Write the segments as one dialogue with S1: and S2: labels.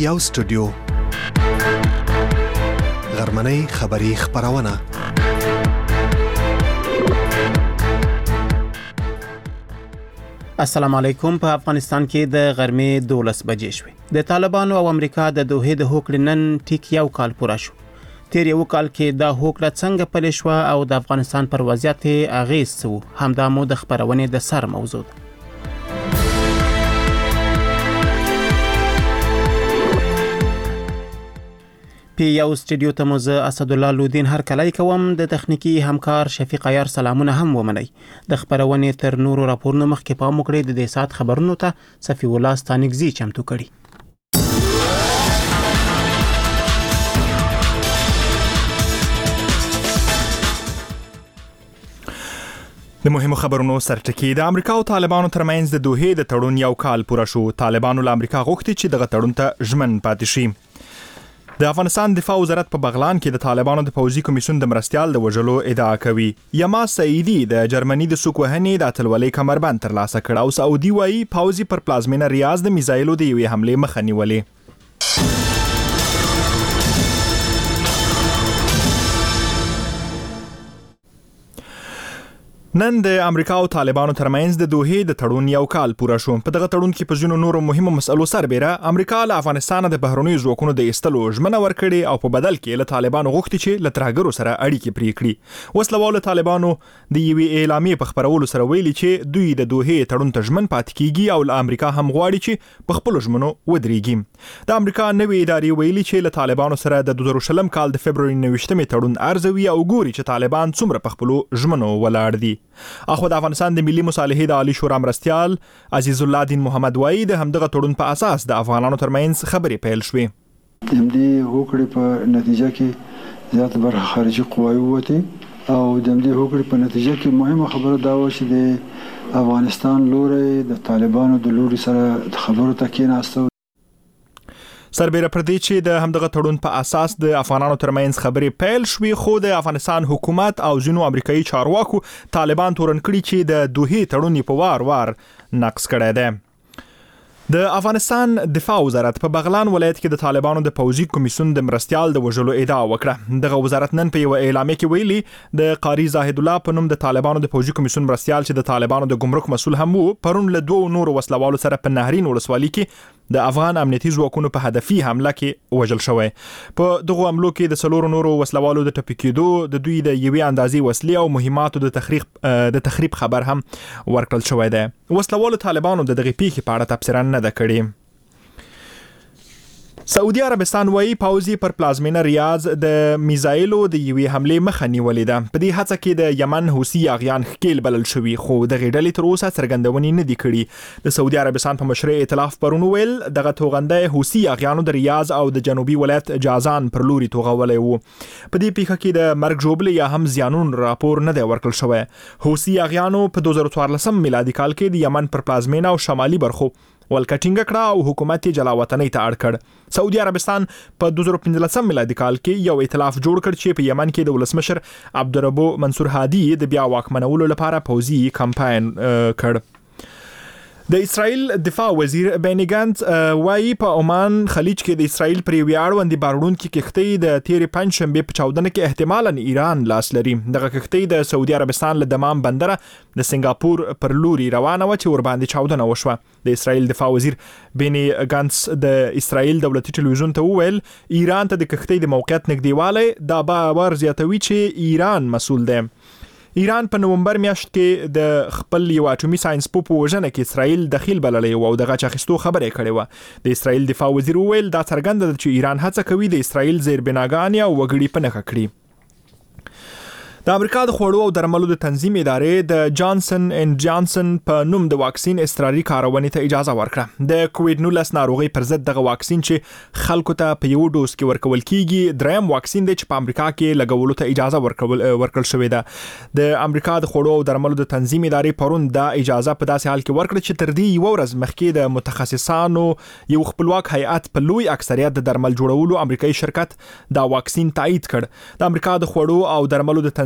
S1: یو سټوډیو غرمنۍ خبری خبرونه
S2: السلام علیکم. په افغانستان کې د غرمې 12 بجې شوې. د طالبانو او امریکا د دوحې د هوکړې نن ټیک یو کال پوره شو. تیر یو کال کې دا هوکړه څنګه پلي شوه او د افغانستان پر وضعیت اغیز څه و، همدا مو د خبرونې د سر موضوع ده. پی یو سټوډیو ته مو زه اسدالله لودین هر کلی کوم. د تخنیکی همکار شفیق عیار سلامونه هم ومنئ. د خبرونې تر نورو راپورونو مخکې پام وکړئ د دې سات خبرونو ته صفی الله ستانګزی چمتو کړي.
S3: د مهمو خبرونو سرټکی. د امریکا او طالبانو ترمنځ د دوحې د تړون یو کال پوره شو. طالبانو له امریکا غوښتي چې دغه تړون ته ژمن پاتې شي. د افغانستان دفاع وزارت په بغلان کې د طالبانو د پوځي کمیسیون د مرستيال د وژلو ادعا کوي. یما سعیدی د جرمني د سوکوهنې د اتلولۍ کمربند ترلاسه کړ او سعودي وایي پوځي پر پلازمینه ریاض د میزایلو د یوې حملې مخه نیولې. نن د امریکا او طالبانو ترمنځ د دوحې د تړون یو کال پوره شو. په دغه تړون کې په ځینو نورو مهمو مسلو سربېره امریکا له افغانستان د بهرنیو ځواکونو د ایستلو ژمنه ورکړې او په بدل کې له طالبانو غوښتي چې له ترهګرو سره اړیکې پرې کړي. وسلوال طالبانو د یوې اعلامیې په خبرولو سره ویلي چې دوی د دوحې تړون ته ژمن پاتې کیږي او له امریکا هم غواړي چې په خپل ژمنو ودرېږي. د امریکا نوې ادارې ویلي چې له طالبانو سره د 2020 کال د فبرवरी 19 تړون ارزوي او ګوري چې طالبان څومره په خپل ژمنو ولاړ دي. اخو د افغانستان د ملي مصالحې د عالی شورا مرستيال عزیز الله دین محمد وایي د همدغه تړون په اساس د افغانانو ترمنځ خبرې پیل شوې.
S4: د دې هوکړې په نتیجه کې زیات برخه خارجي قواوی وته او د دې هوکړې په نتیجه کې مهمه خبره دا و چې د افغانستان لوري د طالبانو د لوري سره خبرو ته کېناستو.
S3: سربېره پر دې چې د همدغه تړون په اساس د افغانانو ترمنځ خبرې پیل شوې، خو د افغانستان حکومت او ځینو امریکایي چارواکو طالبان تورن کړي چې د دوحې تړون په وار نقض کړی دی. د افغانستان دفاع وزارت په بغلان ولایت کې د طالبانو د پوځي کمیسیون د مرستيال د وژلو ادعا وکړه. دغه وزارت نن په یو اعلامیه کې ویلي د قاری زاهد الله په نوم د طالبانو د پوځي کمیسیون مرستيال چې د طالبانو د ګمرک مسول هم وو، پرون له دوه نورو وسلوالو سره په نهرین ولسوالۍ کې د افغان امنیتي ځواکونو په هدفي حمله کې وژل شوی. په دغه حملو کې د څلورو نورو وسلوالو د ټپي کېدو، د دوی د یوې اندازې وسلې او مهماتو د تخریب خبر هم ورکړل شوی دی. وسلوالو طالبانو د دغه پیښې په اړه تبصره نه ده کړې. سعودي عربستان وایي پوځي پر پلازمینه ریاض د میزایلو د یوې حملې مخه نیولې ده. په دې هڅه کې د یمن حوثي اغیان ښکیل بلل شوي، خو دغه ډلې تر اوسه څرګندونې نه دي کړي. د سعودي عربستان په مشرۍ ائتلاف پرون ویل دغه توغنده حوثي اغیانو د ریاض او د جنوبي ولایت جازان پر لوري توغولې وو. په دې پیښه کې د مرګ ژوبلې یا هم زیانون راپور نه دی ورکړل شوی. حوثي اغیانو په 2014 میلادي کال کې د یمن پر پلازمینه او شمالي برخو ولکټینګ کړه او حکومت یې جلاوطنۍ ته اړ کړ. سعودي عربستان په 2015 میلادي کال کې یو ائتلاف جوړ کړ چې په یمن کې د ولسمشر عبدالربو منصور هادي د بیا واکمنولو لپاره پوځي کمپاین کړ. د اسرائیل دفاع وزیر بینی ګانټ وایي په عمان خلیج کې د اسرائیل پر یوې اړوندې بارونکې کښتۍ د تیرې پنځشنبې په چاودنه کې احتمالاً ایران لاس لري. دغه کښتۍ د سعودي عربستان له دمام بندره د سنگاپور پر لوري روانه و چې ورباندې چاودنه وشوه. د اسرائیل دفاع وزیر بینی ګانټ د اسرائیل دولتي ټلویزیون ته وویل ایران ته د کښتۍ د موقعیت نږدېوالی دا باور زیاتوي چې ایران مسؤل دی. ایران په نومبر میاشت کې د خپل یو اټومي ساينس په وژنه کې اسرائیل دخیل بللې او دغه چاخستو خبرې کړې و. د اسرائیل دفاع وزیر وویل دا څرګنده ده چې ایران هڅه کوي د اسرائیل زیربناګانې او وګړي په نښه کړي. د امریکا د خوړو او درملو د تنظیم ادارې د جانسن اینڈ جانسن په نوم د واکسین استراري کارونې ته اجازه ورکړه. د کووډ 19 ناروغي پر ضد دغه واکسین چې خلکو ته په یو ډوز کې ورکول کیږي دریم واکسین دی چې په امریکا کې لګولو ته اجازه ورکړل شوې ده. د امریکا د خوړو او درملو د تنظیم ادارې پرون دا اجازه په داسې حال کې ورکړه چې تر دې یو ورځ مخکې د متخصصانو یو خپلواک هیئت په لوی اکثریت د درمل جوړولو امریکایي شرکت دا واکسین تایید کړ. د امریکا د خوړو او درملو د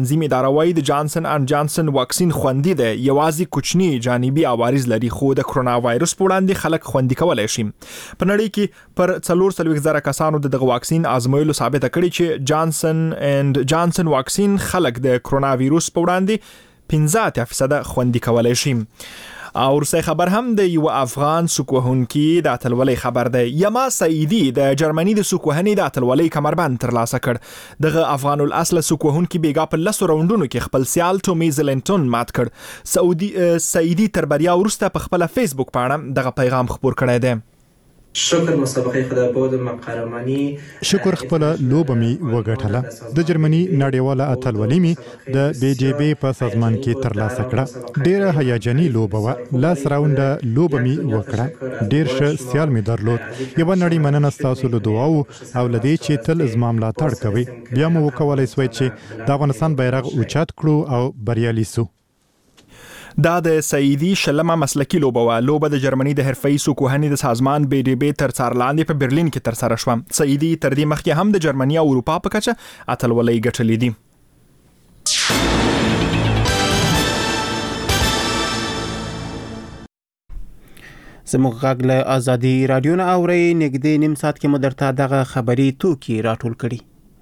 S3: تنظیم اداره وايي د جانسن اند جانسن واکسین خوندي دی، یوازې کوچني جانبي عوارض لري، خو د کرونا وایرس په وړاندې خلک خوندي کولای شي. په نړۍ کې پر 440,000 کسانو دغه واکسین آزمویلو ثابته کړي چې جانسن اند جانسن واکسین خلک د کرونا وایرس په وړاندې 15% خوندي کولای شي. او ورسې خبر هم د یو افغان سوکوهونکي د اتلولۍ خبر دی. یما سعیدی د جرمني د سوکوهنې د اتلولۍ کمربند ترلاسه کړ. دغه افغان الاصل سوکوهونکي بیګا په 10 راوندونو کې خپل سیال تومی زلنټون مات کړ. سعیدی تر بریا وروسته په خپل فیسبوک باندې دغه پیغام خپور کړی دی.
S5: شکر مسابقه خدا بودم قهرمانی
S6: شکر خپل لوبه می وګټله. د جرمني نړیواله اتلولۍ می د بي جي بي په سازمان کې ترلاسه کړه. ډیره هیجاني لوبه و. لاس راونډه لوبه می وکړه. ډیر ښه سیال می درلود. یو نړۍ مننه تاسو له دعاو او لدی چې تل زما ملاتړ کوي. بیا مو وکولای سوي چې د افغانستان بیرغ اوچت کړو او بریالي سو.
S3: دا د سعیدی شلمه مسلکی لوبه و. لوبه د جرمني د حرفه‌ای سوکوهنې د سازمان بي ډي بي تر څار لاندې په برلین کې تر سره شوه. سعیدی تر دې مخکې هم د جرمني او اروپا په کچه اتلولۍ ګټلې دي.
S2: زموږ غږ له ازادي رادیو نه اورئ. نږدې نیم ساعت کې مو درته دغه خبري توکي راټول کړي.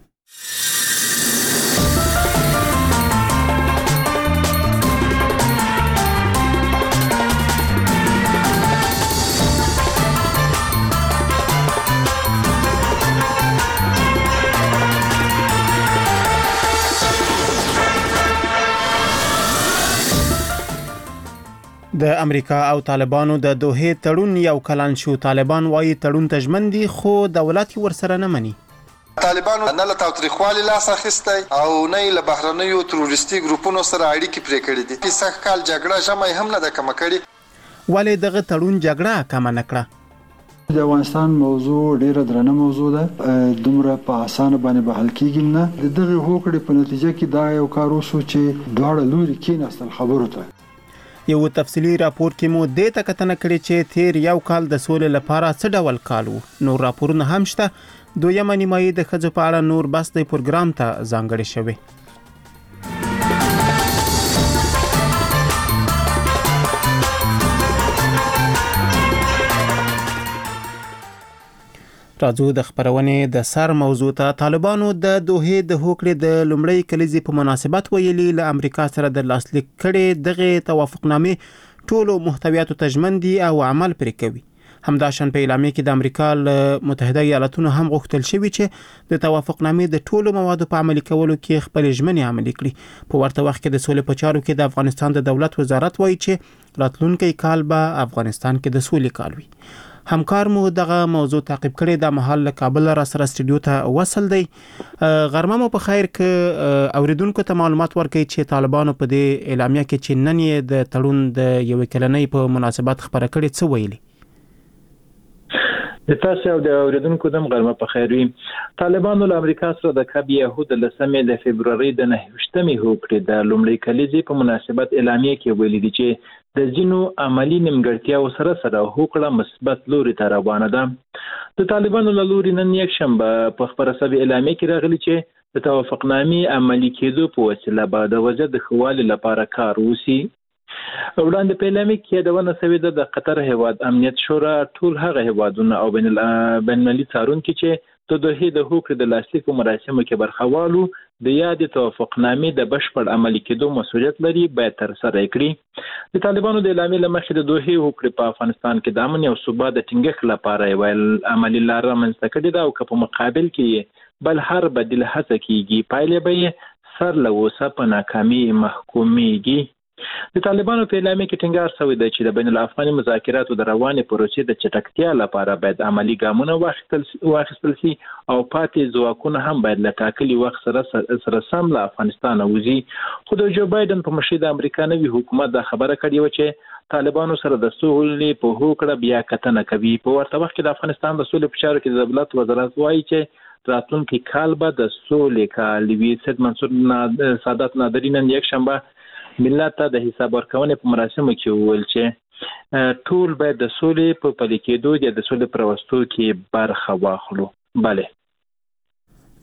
S2: د امریکا او طالبانو د دوحې تړون یو کلن شو. طالبان وايي تړون ته ژمن دي خو دولت ورسره نه مني.
S7: طالبانو نه له تاوتریخوالي لاس اخیستی او نه له بهرنیو تروریستي ګروپونو سره اړیکې پرې کړې دي. په سخت کال جګړه ژمه هم نه ده کمه کړې.
S2: ولې دغه تړون جګړه کمه نه کړه؟
S4: د افغانستان موضوع ډیره درنه موضوع ده. دومره په اسانه باندې به حل کیږي نه. دغه هوکړې په نتیجه کې دا یو کار وشو چې دواړه لوري کېناستل خبرو ته.
S2: یو تفصیلی راپور کې مو د تکتنه کړی چې تیر یو کال د سولې لپاره څه ډول کال وو. نور راپورونه هم شته. دویمه نیمایي د ښځو په اړه نور بس د پروګرام ته ځانګړی شوی. راځو د خبرونې د سر موضوع ته. طالبانو د دوحې د هوکړې د لومړۍ کلیزې په مناسبت ویلي له امریکا سره د لاسلیک کړي دغه توافقنامې ټولو محتویاتو ته ژمن دي او عمل پرې کوي. همداشان په اعلامیه کې د امریکا له متحده ایالاتونو هم غوښتل شوی چې د توافقنامې د ټولو موادو په عملي کولو کې خپل ژمنې عملي کړي. په ورته وخت کې د سولې په چارو کې د افغانستان د دولت وزارت وایي چې راتلونکي کال به افغانستان کې د سولې کال وي. همکار مو دغه موضوع تعقیب کړي. د محل له کابل را سره استودیو ته وصل دی. غرمه مو په خیر ک اوریدونکو ته معلومات ورکړي چې طالبانو په دې اعلامیه کې چې نن یې د تړون د یو کلنۍ په مناسبت خبره کړي څه ویلي.
S8: د تاسو او د اوریدونکو د غرمه په خیر وي. طالبانو له امریکا سره د کاب یهود له 9 د فبرवरी د 9مې هوکړې د لومړۍ کلیزې په مناسبت اعلامیه کې ویلي دي چې د جنو عملی نیمګړتیاو سره هوکړه مثبت لوري ته روانه ده. د طالبانو له لوري نن یک شنبه په خبره سوي اعلامیه کې راغلي چې د توافقنامې عملی کېدو په وسیله به د وضع د ښوالي لپاره کار وشي. وړاندې په اعلامیه کې یادونه شوې ده د قطر هیواد امنیت شورا ټول هغه هیوادونه او بین المللي څارونکي چې د دوحې د هوکړې د لاسلیک مراسمو کې برخوالو د یادې توافقنامې د بشپړ عملي کېدو مسؤلیت لري باید ترسره کړي. د طالبانو د اعلامیې له مخې د دوحې هوکړې په افغانستان کې د امن او ثبات د ټینګښت لپاره یو عملي لار رامنځته کړې ده او که په مقابل کې بل هر بدیل هڅه کیږي پایلې به سر له اوسه په ناکامي محکومیږي. د طالبانو په اعلامیه کې ټینګار شوی دی چې د بین الافغاني مذاکراتو د روانې پروسې د چټکتیا لپاره باید عملی ګامونه واخیستل شي او پاتې ځواکونه هم باید له ټاکلي وخت سره سم له افغانستان وځي. خو د جو بایدن په مشرۍ د امریکا نوي حکومت دا خبره کړې و چې طالبانو سره د سولې په هوکړه بیا کتنه کوي. په ورته وخت کې د افغانستان د سولې په چارو کې د دولت وزارت وایي چې راتلونکي کال به د سولې کال وي. سید منصور سادات نادری نن یک شنبه ملت ته د حساب ورکونې په مراسمو کې وویل چې ټول باید د سولې په پلي کېدو یا د سولې پر وسطو کې برخه واخلو. بله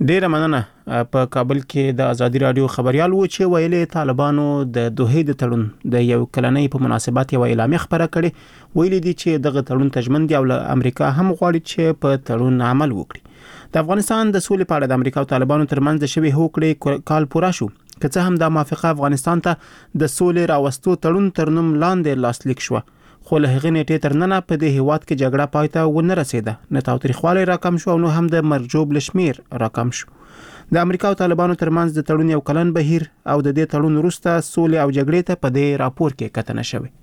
S2: ډیره مننه. په کابل کې د ازادي رادیو خبريال و چې ویلې طالبانو د دوحې د تړون د یو کلنۍ په مناسبت یو اعلامیه خبره کړې. ویلي دي چې دغه تړون تضمن دی او امریکا هم غواړي چې په تړون عمل وکړي. د افغانستان د سولې په اړه د امریکا او طالبانو ترمنځ د شوی هوکړې کال پوره شو. که څه هم د موافقه افغانستان ته د سولې راوستو تړون تر نوم لاندې لاسلیک شو، خو له هغې نیټې تر ننه په دې هیواد کې جګړه پای ته ونه رسیده، نه تاوتریخوالی راکم شو او نو هم د مرجوب لشمیر راکم شو. د امریکا او طالبانو ترمنځ د تړون یو کلن بهیر او د دې تړون وروسته سولې او جګړې ته په دې راپور کې کتنه شوې.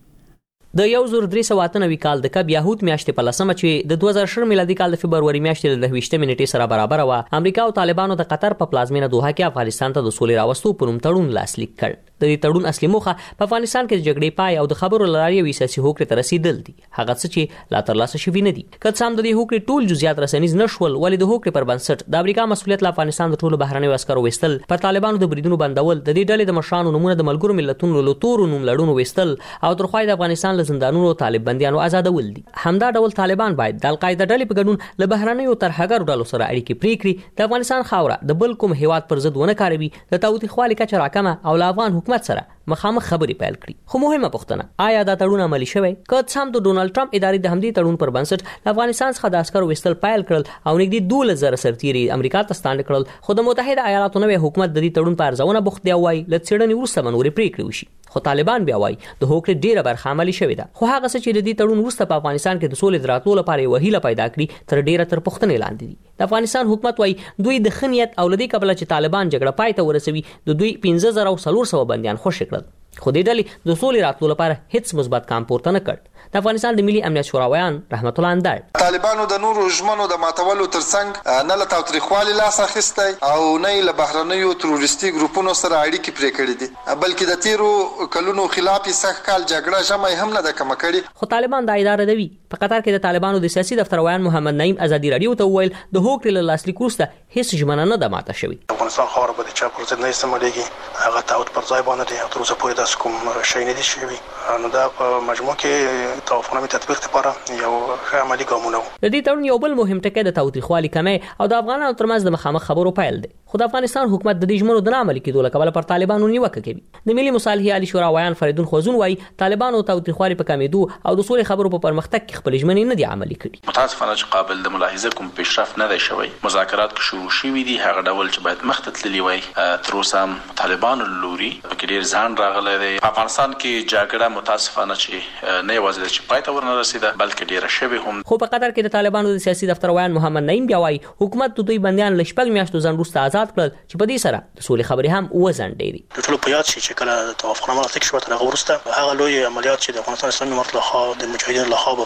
S9: د 1398 کال د کب یهود میاشتې په لسمه چې د 2020 میلادي کال د فبرवरी میاشتې د 20 نیټې سره برابر و، امریکا او طالبانو د قطر په پلازمینه دوحه کې افغانستان ته د سولې راوستو په نوم تړون لاسلیک کړ. د دې تړون اصلي موخه په افغانستان کې د جګړې پای او د خبرو لاري وي سیاسي هوکړې ته رسیدل دي، هغه څه چې لا ترلاسه شوي نه دي. که څه هم د دې هوکړې ټول جزئیات رسنیز نشول، ولې د هوکړې پر بنسټ د امریکا مسؤلیت له افغانستان د ټولو بهرنیو عسکرو وستل، پر طالبانو د بریدونو بندول، د دې ډلې د مشرانو نمونه د ملګرو ملتونو له تورو نوم لړونو وستل او تر خوای د افغانستان له زندانونو طالب بنديانو آزادول دي. همدا ډول طالبان باید د القاعده ډلې په ګډون له بهرنیو ترهګرو ډلو سره اړیکې پرې کړي، د افغانستان خاوره د بل کوم هیواد پر ضد ونه کاروي، د تاوتریخوالي کچه راکمه او له افغان حکومت سره مخامخ خبرې پیل کړي. خو مهمه پوښتنه، آیا دا تړون عملي شوی؟ که څه هم د ډونالد ټرمپ ادارې د همدې تړون پر بنسټ افغانستان څخه د عسکرو وستل پیل کړل او نږدې 12,000 سرتیري امریکا ته ستانه کړل، خو د متحده ایالاتو نوې حکومت د دې تړون په ارزونه بوخت دی او وايي له څېړنې وروسته به نورې پریکړې وشي. خو طالبان بیا وايي د هوکړې ډیره برخه عملي شوې ده، خو هغه څه چې د دې تړون وروسته په افغانستان کې د سولې د راتلو لپاره یوه هیله پیدا کړي تر ډیره تر پوښتنې لاندې دي. د افغانستان حکومت وايي دوی د ښه نیت او له دې کبله چې طالبان جګړه پای ته ورسوي د دوی 15,400 بندیان خوشي کړل، خو دې ډلې د سولې راتلو لپاره هیڅ مثبت کام پورته نه کړ. د افغانستان د ملي امنیت شوراویان رحمت الله اندړ،
S7: طالبانو د نورو ژمنو د ماتولو ترڅنګ نه له تاوتریخوالي لاس اخیستی او نه له بهرنیو تروریستي ګروپونو سره اړیکې پرې کړې دي، بلکې د تیرو کلونو خلاف سخت کال جګړه ژمه هم نه ده کمه کړې.
S9: خو طالبان دا اداره دوي. په قطر کې د طالبانو د سیاسي دفتر ویان محمد نعیم ازادي رادیو ته وویل د هوکړې له لاسلیک وروسته هیڅ ژمنه نه ده ماته شوې.
S10: افغانستان خاوره به د چا پر ضد نه استعمالېږي، هغه تعهد پر ځای باندې دی او تر اوسه پورې داسې کوم شی نه دي شوي. نو دا په مجموع کې توافقنامې تطبیق لپاره یو ښه عملي ګامونه وو.
S9: د دې تړون یو بل مهم ټکی د تاوتریخوالي کمی او د افغانانو ترمنځ د مخامخ خبرو پیل دی، خو د افغانستان حکومت د دې ژمنو د نه عملي کېدو له کبله پر طالبانو نیوکه کوي. د ملي مصالحې عالي شورا ویان فریدون خوزون وايي طالبانو تاوتریخوالي په کمیدو او د سولې خبرو په پرمختګ کې خپل ژمنې نه دي عملي کړي.
S11: متاسفانه چې قابل د ملاحظه کوم پیشرفت نه دی شوی. مذاکرات کې شروع شوي دي، هغه ډول چې باید مخ ته تللی وای، تر اوسه هم طالبانو لوري پکې ډېر ځان راغلی دی. په افغانستان کې جګړه متاسفانه چې نه یوازې چې پای ته ورنه رسیده بلکې ډیره شوې هم.
S9: خو په قطر کې د طالبانو د سیاسي دفتر ویان محمد نعیم بیا وايي حکومت د دوی بندیان له 6 میاشتو ځنډ وروسته آزاد کړل چې په دې سره د سولې خبرې هم وځنډېدې دي.
S10: د ټولو په یاد شي چې کله توافقنامه لاسلیک شوه تر هغه وروسته هغه لوی عملیات چې د افغانستان اسلامي امارت لخوا د مجاهدینو لخوا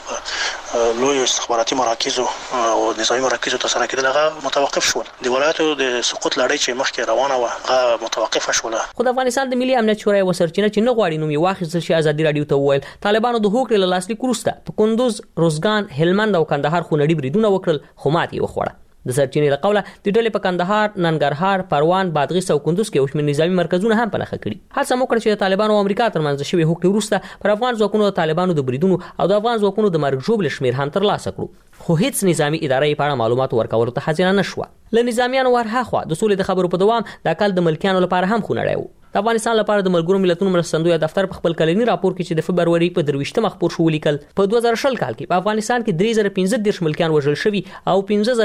S10: په لوی استخباراتي مراکزو او نظامي مراکزو ترسره کېدل هغه متوقف شول. د ولایتو د سقوط لړۍ چې مخکې روانه وه هغه متوقفه شوله.
S9: خو د افغانستان د ملي امنیت شورا یوه سرچینه چې نه غواړي نوم یې واخیستل شي ازادي راډیو ته وویل طالبانو د هوکړې له لاسلیک وروسته په کندوز، روزګان، هلمند او کندهار خونړي بریدونه وکړل، خو ماتې یې وخوړه. د سرچینې له قوله د ډلې په کندهار، ننګرهار، پروان، بادغیس او کندوز کې یو شمېر نظامي مرکزونه هم په نښه کړي. هڅه مو کړې چې د طالبانو او امریکا ترمنځ شوې هوکړې وروسته پر افغان ځواکونو د طالبانو د بریدونو او د افغان ځواکونو د مرګ ژوبل شمېر هم ترلاسه کړو، خو هیڅ نظامي اداره یې په اړه معلومات ورکولو ته حاضره نه شوه. له نظامیانو ورهاخوا د سولې د خبرو په دوام دا کال د ملکیانو لپاره هم خونړی و. د افغانستان لپاره د ملګرو ملتونو مرستندوی دفتر په خپل کلنی راپور کې چې د فبرवरी په 23 خبر شو لیکل په 2020 کال کې په افغانستان کې 3015 ملکیان وژل شوي او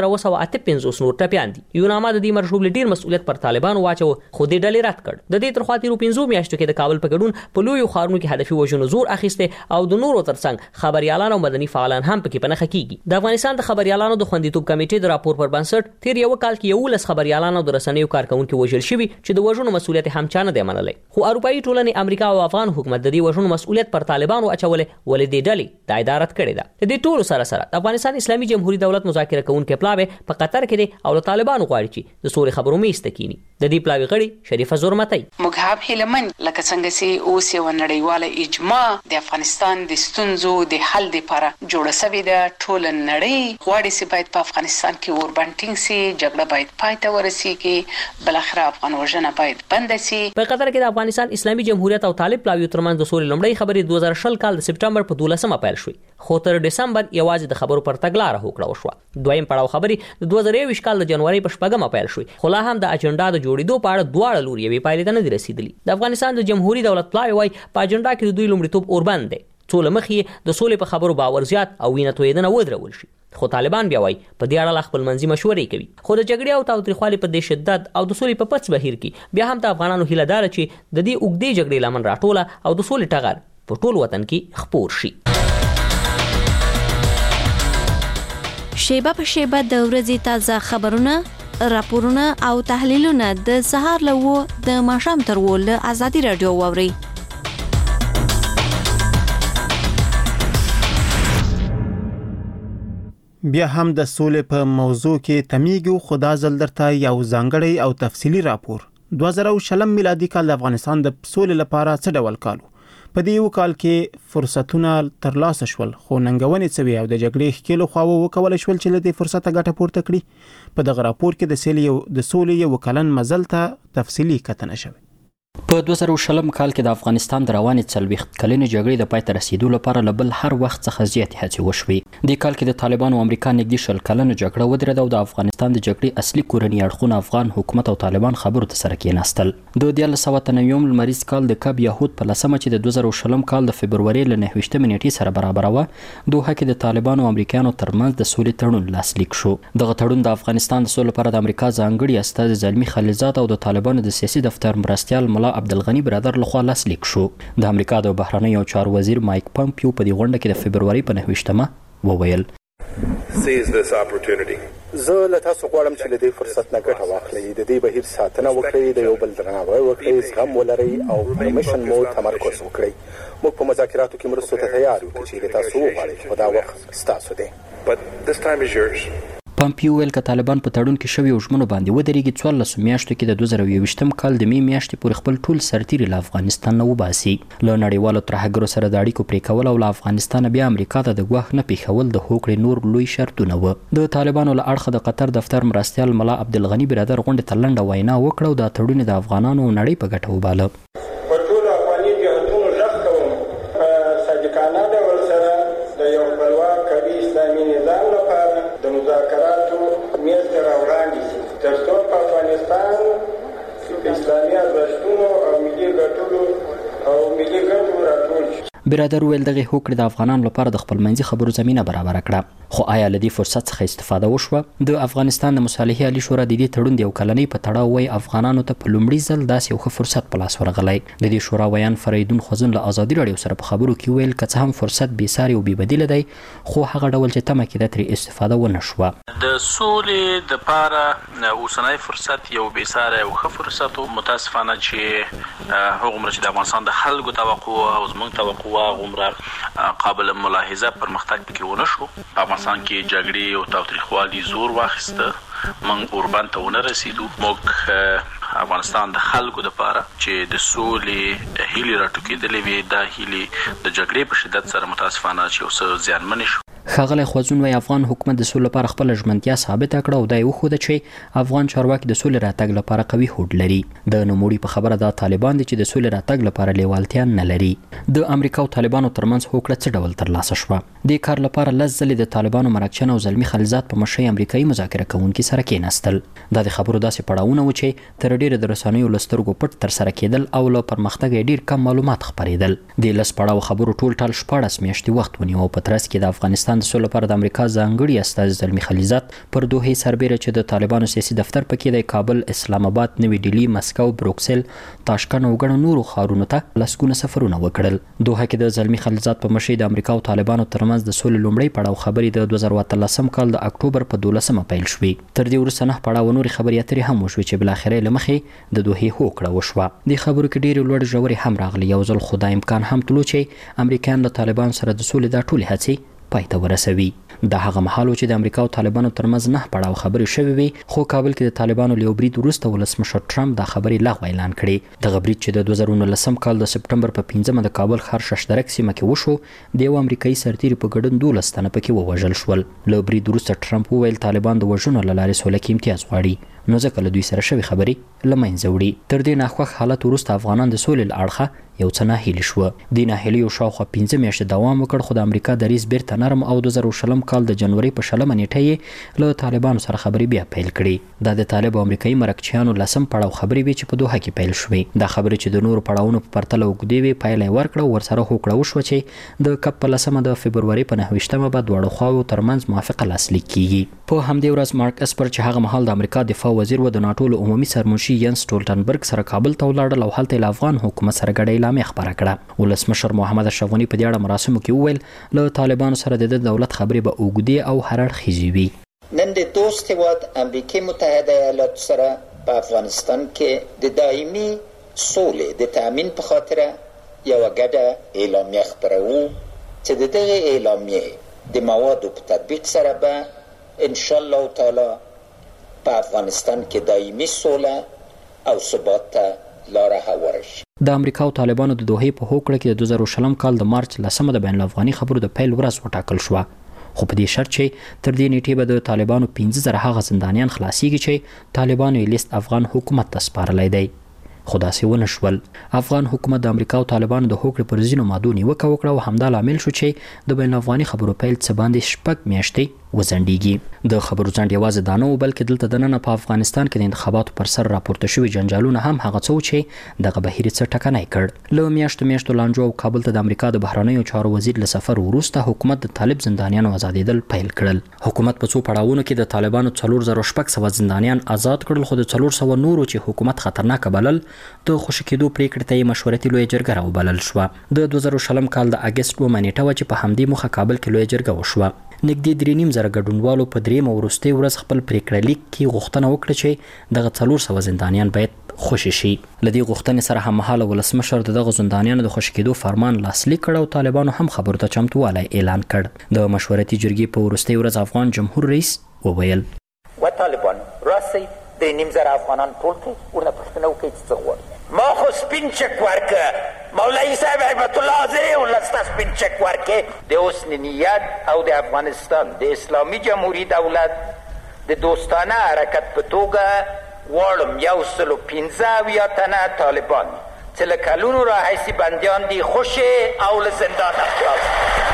S9: 15958 نور ټپیان دي. یو نامه د دې مرشوب لډیر مسؤلیت پر طالبانو واچو، خو دې ډلې رد کړ. د دې تر خاطر 15 میاشتو کې د کابل په ګډون په لویو ښارونو کې هدفي وژنو زور اخیسته او د نورو ترڅنګ خبريالان او مدني فعالان هم پکې پنهخه کیږي. د افغانستان د خبريالانو د خوندیتوب کمیټې د راپور پر بنسټ تیر یو کال کې 11 خبريالان او د رسنیو کارکونکو وژل شوي چې د وژنو مسؤلیت هم چا نه دی منلی. خو اروپایي ټولنې امریکا او افغان حکومت د دې وژنو مسؤلیت پر طالبانو اچولې، ولې دې ډلې دا ادارت کړې ده. د دې ټولو سره سره د افغانستان اسلامي جمهوریت دولت مذاکره کوونکي پلاوی په قطر کې دي او له طالبانو غواړي چې د سولې خبرو میسته کینی. د دې پلاوی غړي شریفه زورمتي
S12: موږ هم هیلمن لکه څنګه چې اوس یو نړیواله اجماع د افغانستان د ستونزو د حل لپاره جوړه شوې ده. ټول نړۍ غواړي چې باید په افغانستان کې وربنټینګ سي، جګړه باید پای ته ورسیږي، بلخره افغان وژنه باید بند شي.
S9: په قطر کې د افغانستان اسلامي جمهوریت او طالب پلاویو ترمنځ د سولې لومړی خبرې 2020 کال د سپټمبر په 12مه پیل شوې، خو تر دسمبر یوازې د خبرو پر تګلاره هوکړه وشوه. دویم پړاو خبرې د 2021 کال د جنوري په 8مه پیل شوې، خو لا هم د اجنډا د جوړېدو په اړه دواړه لوري یې پایلې ته نه دي رسیدلي. د افغانستان د جمهوریت دولت پلاوی وايي په اجنډا کې د دوی لومړیتوب اوربند دی، څو لمخې د سولې په خبرو باور زیات او وینه تویدنه ودرول شي. خو طالبان بیا وایي په دې اړه خپل منځي مشورې کوي، خو د جګړې او تاوتریخوالي په دې شدت او د سولې په پڅ بهیر کې بیا هم د افغانانو هیله دار چې د دې اوږدې جګړې لمن راټوله او د سولې ټغر په ټول وطن کې خپور شي.
S13: شیبه په شیبه د ورځې تازه خبرونه، راپورونه او تحلیلونه د سهار له 9 د ماښام تر 10 له ازادي رادیو واورئ.
S2: بیا هم د سولې په موضوع کې تمیږو، خو دا ځل درته یو ځانګړی او تفصیلي راپور. 2020 میلادي کال د افغانستان د سولې لپاره څه ډول کال و؟ په دې یو کال کې فرصتونه ترلاسه شول، خو ننګونې څه وې او د جګړې ښکېلو خواوې وکولی شول چې له دې فرصته ګټه پورته کړي؟ په دغه راپور کې د سولې یو کلن مزل ته تفصیلي کتنه شوې.
S14: په 2020 کال کې د افغانستان د روانې 40 کلنې جګړې د پای ته رسیدو لپاره له بل هر وخت څخه زیاتې هڅې وشوې. دې کال کې د طالبانو او امریکا نږدې 20 کلنه جګړه ودرېده او د افغانستان د جګړې اصلي کورني اړخونه افغان حکومت او طالبان خبرو ته سره کېناستل. د 1990 لمریز کال د کب یهود په لسمه چې د 2020 کال د فبروري له 9 نیټې سره برابر و، دوحه کې د طالبانو او امریکایانو ترمنځ د سولې تړون لاسلیک شو. دغه تړون د افغانستان د سولې لپاره د امریکا ځانګړي استازي زلمی خلیلزاد او د طالبانو د سیاسي دفتر مرستیال ملا عبدالغنی برادر لخوا لاسلیک شو. د امریکا د بهرنیو چارو وزیر مایک پامپیو په دې غونډه کې د فبروري په 9مه وویل:
S15: زه له تاسو غواړم چې له دې فرصت نه ګټه واخلئ، د دې بهیر ساتنه وکړئ، د یو بل درناوی وکړئ، زغم ولرئ او پر میشن مو تمرکز وکړئ. موږ په مذاکراتو کې مرستو ته تیار یو چې تاسو وغواړئ، خو دا وخت ستاسو دی.
S14: پامپیو ویل که طالبان په تړون کې شوي ژمنو باندې ودرېږي، 14 میاشتو کې د 2021 کال د می میاشتې پورې خپل ټول سرتیري له افغانستان نه وباسي. له نړیوالو ترهګرو سره د اړیکو پرې کول او له افغانستان بیا امریکا ته د ګواښ نه پیښول د هوکړې نور لوی شرطونه وو. د طالبانو له اړخه د قطر دفتر مرستیال ملا عبدالغنی برادر غونډې ته لنډه وینا وکړه او دا تړون د افغانانو او نړۍ په ګټه وباله. برادر ویل دغه هوکړه د افغانانو لپاره د خپلمنځي خبرو زمينه برابر کړه. خو آیا له دې فرصت څخه استفاده وشوه؟ د افغانستان د مصالحې عالی شورا د دې تړون د یو کلنۍ په تړاو وایي افغانانو ته په لومړي ځل داسې یو ښه فرصت په لاس ورغلی. د دې شورا ویان فریدون خوځن له ازادي راډیو سره په خبرو کې ویل که څه هم فرصت بېساري او بېبدیله دی، خو هغه ډول چې تمه کېده ترې استفاده ونه شوه.
S11: د سولې دپاره اوسنی فرصت یو بېساری او ښه فرصت و. متاسفانه چې هغومره چې د افغانستان د خلکو توقع او زموږ توقع هغومره قابل ملاحظه پرمختګ پکې ونه شو. په افغانستان کې جګړې او تاوتریخوالي زور واخیسته، موږ اوربند ته ونه رسیدو. موږ افغانستان د خلکو دپاره چې د سولې هیلې راټوکېدلې وې، دا هیلې د جګړې په شدت سره متاسفانه چې یو څه زیانمنې شو.
S14: ښاغلی خوځون وايي افغان حکومت د سولې لپاره خپله ژمنتیا ثابته کړه او دا یې وښوده چې افغان چارواکي د سولې راتګ لپاره قوي هوډ لري. د نوموړي په خبره دا طالبان دي چې د سولې راتګ لپاره لیوالتیا نه لري. د امریکا او طالبانو ترمنځ هوکړه څه ډول ترلاسه شوه؟ دې کار لپاره 10 ځلې د طالبانو مرکچن او زلمی خلیلزاد په مشرۍ امریکایي مذاکره کوونکي سره کېناستل. دا د خبرو داسې پړاوونه و چې تر ډېره د رسنیو له سترګو پټ ترسره کېدل او له پرمختګ یې ډېر کم معلومات خپرېدل. دې 10 پړاو خبرو ټول ټال 14 میاشتې وخت ونیو او په ترڅ کې د افغانستان د سولې لپاره د امریکا ځانګړي استازي زلمی خلیلزاد پر دوحې سربیره چې د طالبانو سیاسي دفتر پکې د کابل، اسلام آباد، نوی ډیلی، مسکو، بروکسل، تاشکند او ګڼو نورو ښارونو ته لسګونه سفرونه وکړل. دوحه کې د زلمی خلیلزاد په مشرۍ د امریکا او طالبانو ترمنځ د سولې لومړی پړاو خبرې د 2013 کال د اکتوبر په 12مه پیل شوې. تر دې وروسته 9 پړاو نورې خبرې اترې هم وشوې چې بلاخره له مخې د دوحې هوکړه وشوه. دې خبرو کې ډېرې لوړې ژورې هم راغلي. یو ځل خو دا امکان هم تلو چې امریکایان له طالبانو سره د سولې دا ټولې هڅې پای ته ورسوي. د هغه مهال چې د امریکا او طالبانو ترمنځ 9 پړاو خبرې شوې وي، خو کابل کې د طالبانو له برید وروسته ولسمشر ټرمپ دا خبرې لغوه اعلان کړې. د برید چې د 2019 کال د سپټمبر په 15 د کابل ښار ششدرک سیمه کې وشو، د یو امریکایي سرتیري په ګډون 12 تنه پکې ووژل شول. له برید وروسته ټرمپ وویل طالبان د وژنو له لارې سوله کې امتیاز غواړي، نو ځکه له دوی سره شوې خبرې له منځه وړي. تر دې ناخوښ حالت وروسته افغانان د سولې له اړخه یو څه ناهیلي شوه. د ناهیلیو شاوخوا 15 میاشتې دوام وکړ، خو د امریکا دریځ بیرته نرم او 2020 کال د جنوري په 20 نیټه یې له طالبانو سره خبرې بیا پیل کړې. دا د طالب او امریکایي مرکچیانو لسم پړاو خبرې وي چې په دوحه کې پیل شوې. دا خبرې چې د نورو پړاوونو په پرتله اوږدې وې، پایله یې ورکړه او ورسره هوکړه وشوه چې د کپ په 10 د فبروري په 29 به دواړو خواو ترمنځ موافقه لاسلیک کیږي. په همدې ورځ مارک اسپر چې هغه مهال د امریکا دفاع وزیر و، د ناټو له عمومي سرمنشي ینس ټولټنبرګ سره کابل ته ولاړل او هلته له افغان حکومت سره ګډه اعلامیه خبره کړه. ولسمشر محمد اشرف غني په دې اړه مراسمو کې وویل له طالبانو سره د دولت خبرې به اوږدې او هر اړخیزې وي.
S16: نن د دوست هیواد امریکای متحده ایالاتو سره په افغانستان کې د دایمي سولې د تامین په خاطر یو ګډه اعلامیه خپروو چې د دغه اعلامیې د موادو په تطبیق سره به ان شاء الله تعالی په افغانستان کې دایمي سوله او ثبات ته لاره هواره شي.
S14: د امریکا او طالبانو د دوحې په هوکړه کې د 2020 کال د مارچ 10 د بین الافغاني خبرو د پیل ورځ وټاکل شوه، خو په دې شرط چې تر دې نیټې به د طالبانو 15,000 هغه زندانیان خلاصيږي چې طالبانو یې لیست افغان حکومت ته سپارلی دی. خو داسې ونه شول. افغان حکومت د امریکا او طالبانو د هوکړې پر ځینو مادو نیوکه وکړه او همدا لامل شو چې د بین الافغاني خبرو پیل څه باندې 6 میاشتې وزنډیږي. د خبرو ځنډ یوازې دا نه و، بلکې دلته دننه په افغانستان کې د انتخاباتو پر سر راپورته شوي جنجالونه هم هغه څه و چې دغه بهیر څه ټکنی کړ. له میاشتو لانجو او کابل ته د امریکا د بهرنیو چارو وزیر له سفر وروسته حکومت د طالب زندانیانو آزادېدل پیل کړل. حکومت په څو پړاوونو کې د طالبانو 4600 زندانیان آزاد کړل، خو د 400 نورو چې حکومت خطرناک بلل د خوشی کېدو پریکړې ته مشورتي لوی جرګه راوبلل شوه. د 2020 کال د اگست 2 نیټه چې په همدې مخه کابل کې لوی جرګه وشوه. نږدې 3.5 ګډونوالو په درېیمه وروستۍ ورځ خپل پریکړه لیک کې غوښتنه وکړه چې دغه 400 زندانیان باید خوشي شي. له دې غوښتنې سره هممهاله ولسمشر دغه زندانیانو د خوشي کېدو فرمان لاسلیک کړ او طالبانو هم خبرو ته چمتووالی اعلان کړ. د مشورتي جرګې په وروستۍ ورځ افغان جمهور رئیس وویل
S16: و طالبان راسي 3.5 افغانان ټول کې ورنه پښتنه وکړي چې غواړي ما خو سپین چک ورکه مولوی صاحب هیبت الله زه ولستا سپین چک ورکه د حسن نیت او د افغانستان د اسلامي جمهوریت دولت د دوستانه حرکت په توګه غواړم 115 تنه طالبان چې له کلونو راهیسې بندیان دي خوشې او له زندانه خلاص.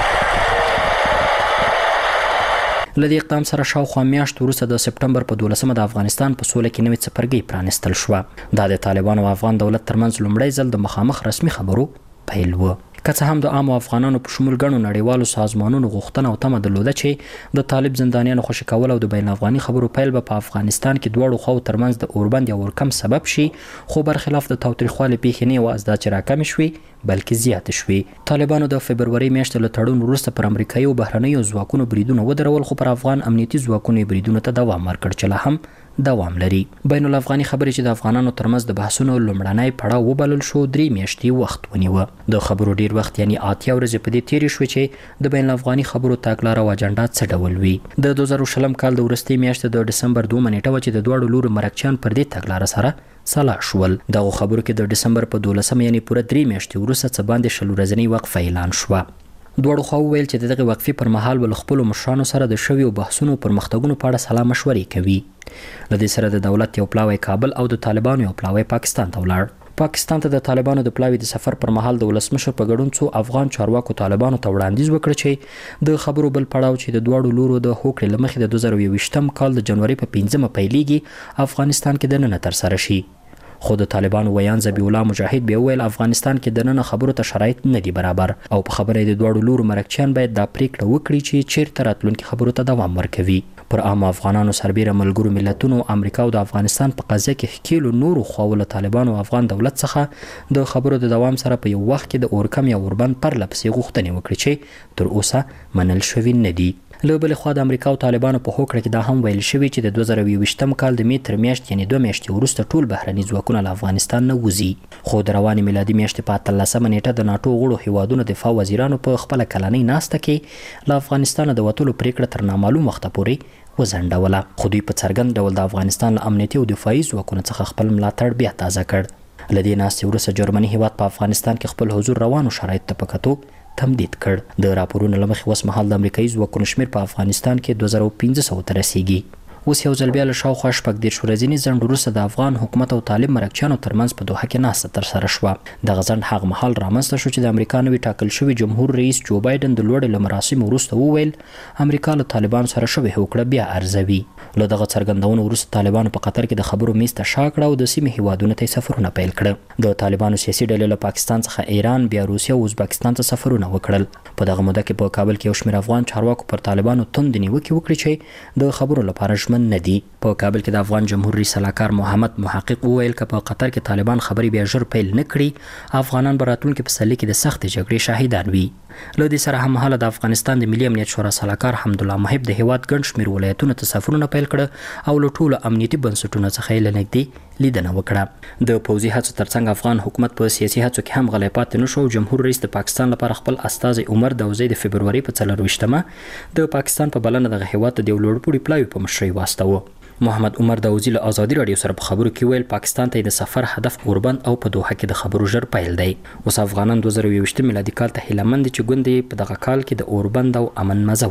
S14: له دې اقدام سره شاوخوا میاشت وروسته د سپټمبر په 12 د افغانستان په سوله کې نوې څپرګۍ پرانستل شوه. دا د طالبانو او افغان دولت ترمنځ لومړی ځل د مخامخ رسمي خبرو پیل و. که څه هم د عامو افغانانو په شمول ګڼو نړیوالو سازمانونو غوښتنه او تمه درلوده چې د طالب زندانیانو خوشي کول او د بین افغاني خبرو پیل به په افغانستان کې دواړو خواو ترمنځ د اوربند یا اورکم سبب شي، خو برخلاف د تاوتریخوالي پیښې نه یوازې دا چې راکمې شوې بلکې زیاتې شوې. طالبانو د فبروري میاشتې له تړون وروسته پر امریکایي او بهرنیو ځواکونو بریدونه ودرول، خو پر افغان امنیتي ځواکونو بریدونو ته دوام ورکړ چې لا هم دوام لري. بین الافغاني خبرې چې د افغانانو ترمنځ د بحثونو لومړنی پړاو وبلل شو 3 میاشتې وخت ونیوه. د خبرو ډیر وخت یعنی 8 ورځې په دې تیرې شوې چې د بین الافغاني خبرو تګلاره او اجنډا څه ډول وي. د 2020 کال د وروستۍ میاشتې د ډسمبر 2 نیټه چې د دواړو لورو مرکچیان پر دې تګلاره سره سلا شول. دغه خبرو کې د ډسمبر په 12 یعنی پوره 3 میاشتې وروسته څه باندې 20 ورځنۍ وقفه اعلان شوه. دواړو خواو ویل چې دغه وقفې پر مهال ول خپل مشرانو سره د شویو بحثونو پرمختګونو په اړه سلا مشورې کوي. له دې سره د دولت یو پلاوی کابل او د طالبانو یو پلاوی پاکستان ته ولاړ. پاکستان ته د طالبانو د پلاوی د سفر پر مهال د ولسمشر په ګډون څو افغان چارواکو طالبانو ته وړاندیز وکړ چې د خبرو بل پړاو چې د دواړو لورو د هوکړې له مخې د 2020 کال د جنوري په 15 پیلېږي افغانستان کې دننه ترسره شي. خو د طالبانو ویان ذبیح الله مجاهد بیا ویل افغانستان کې دننه خبرو ته شرایط نه دي برابر او په خبره د دواړو لورو مرکچیان باید دا پریکړه وکړي چې چیرته راتلونکي خبرو ته دوام ورکوي. پر عام افغانانو سربیره ملګرو ملتونو امریکا او د افغانستان په قضیه کې ښکیلو نورو خواو له طالبانو او افغان دولت څخه د خبرو د دوام سره په یو وخت کې د اورکم یا اوربند پرله پسې غوښتنې وکړي چې تر اوسه منل شوي نه دي. له بل خوا د امریکا او طالبانو په هوکړه کې دا هم ویل شوی چې د 2022م کال د می تر میاشت یعنی 2 میاشتې وروسته ټول بهرني ځواکونه له افغانستان نه وځي خو د رواني میلادي میاشتې په 13مه نیټه د ناتو غړو هیوادونو دفاع وزیرانو په خپل کلنۍ ناسته کې له افغانستان د وټولو پریکړه تر نامعلوم وخت پورې وزنډوله خو دوی په څرګند ډول د افغانستان له امنیتي او دفاعي ځواکونو څخه خپل ملاتړ بیا تازه کړ لدې ناستې وروسته جرمني هیواد په افغانستان کې خپل حضور روانو شرایطو ته په کتو تمدید کړ د راپورونو له مخې اوس مهال د امریکایي ځواکونو شمېر په افغانستان کې 2500 ته رسیږي اوس یو ځل بیا له شاوخوا 14 ورځې ځنډ وروسته د افغان حکومت او طالب مرکچیانو ترمنځ په دوحه کې ناسته ترسره شوه دغه ځنډ هغه مهال رامنځته شو چې د امریکا نوي ټاکل شوي جمهور رئیس جو بایدن د لوړې له مراسمو وروسته وویل امریکا له طالبانو سره شوې هوکړه بیا ارزوي له دغه څرګندونو وروسته طالبانو په قطر کې د خبرو میز ته شا کړه او د سیمې هیوادونو ته سفرونه پیل کړه د طالبانو سیاسي ډلې له پاکستان څخه ایران بیا روسیه او ازبکستان ته سفرونه وکړل په دغه موده کې په کابل کې یو شمېر افغان چارواکو پر طالبانو توند نیوکې وکړې چې د خبرو لپاره ژمن نه دي په کابل کې د افغان جمهوریت سلاکار محمد محقق وویل چې په قطر کې طالبان خبرې بیا ژر پیل نه کړي افغانان به راتلونکي پسرلي کې د سخت جګړې شاهدان وي له دې سره هممهاله د افغانستان د ملي امنیت شورا سلاکار حمدالله محب د هیواد ګڼ شمېر ولایتونو ته سفرونه پیل کړه او له ټولو امنیتي بنسټونو څخه یې له نږدې لیدنه وکړه د پوځي هڅو ترڅنګ افغان حکومت په سیاسي هڅو کې هم غلی پاتې نه شو او جمهور رئیس د پاکستان لپاره خپل استازی عمر دوزی د فبروري په 24مه د پاکستان په بلنه دغه هیواد ته د لوړپوړي پلاوي په مشرۍ واستاوه محمد عمر داوودی له ازادي رادیو سره په خبرو کې ویل پاکستان ته د سفر هدف اوربند او په دوحه کې د خبرو ژر پیل دی اوس افغانان 2022 میلادي کال ته هیلمند چې ګوندې په دغه کال کې د اوربند او امن مزه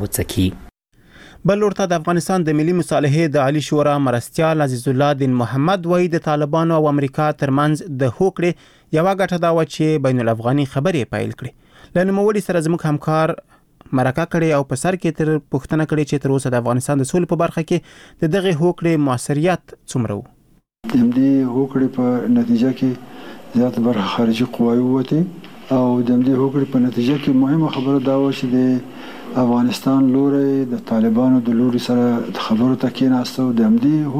S14: وڅکي
S2: بل ورته د افغانستان د ملي مصالحې د عالی شورا مرستیال عزیز الله دین محمد وایي د طالبانو او امریکا ترمنځ د هوکړې یوه ګټه دا و چې بین الافغاني خبرې پیل کړي له نوموړي سره زموږ همکار مرکه کړې او په سر کې تر پوښتنه کړې چې تر اوسه د افغانستان د سولې په برخه کې د دغه هوکړې موثریت څومره و
S4: د دې هوکړې په نتیجه کې زیات برخه خارجي قواوی وته او د دې هوکړې په نتیجه کې مهمه خبره دا و چې د افغانستان لوري د طالبانو د لوري سره خبرو ته کېناستو د دې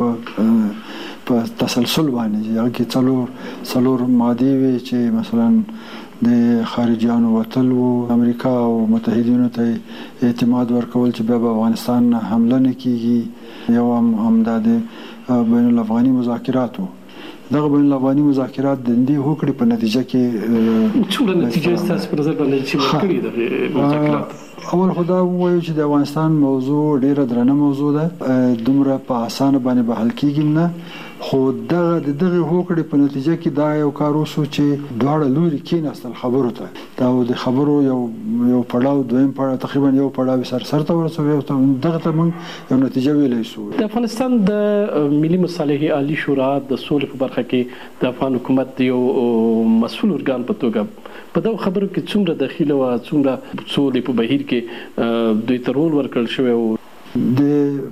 S4: هوکړې په تسلسل باندې هغه کې څلور ماده وي چې مثلا د خارجيانو وتل او امریکا او متحدینو ته اعتماد ورکول چې به افغانستان حمله نه کیږي یو هم د بین الافغاني مذاکراتو دغه بین الافغاني مذاکرات د دې هوکړې په نتیجه کې
S17: څومره نتیجه ستاسو پر نظر باندې چې ورکړي د مذاکرات
S4: اول خدا وایي چې د افغانستان موضوع ډیره درنه موضوع ده دومره په اسانه باندې به حل کیږي نه خو دغه هوکړې په نتیجه کې دا یو کار وشو چې دواړه لوري کېناستل خبرو ته دا د خبرو یو پړاو دویم پړاو تقریبا یو پړاو سرته ورسوي دغه ته موږ یو نتیجه ویلای شو
S17: د افغانستان د ملي مصالحې عالی شورا د سولې په برخه کې د افغان حکومت یو مسؤل ارګان په توګه په دغه خبرو کې څومره دخیله و څومره سولې په بهیر کې دوی ته رول ورکړل شوی و
S4: د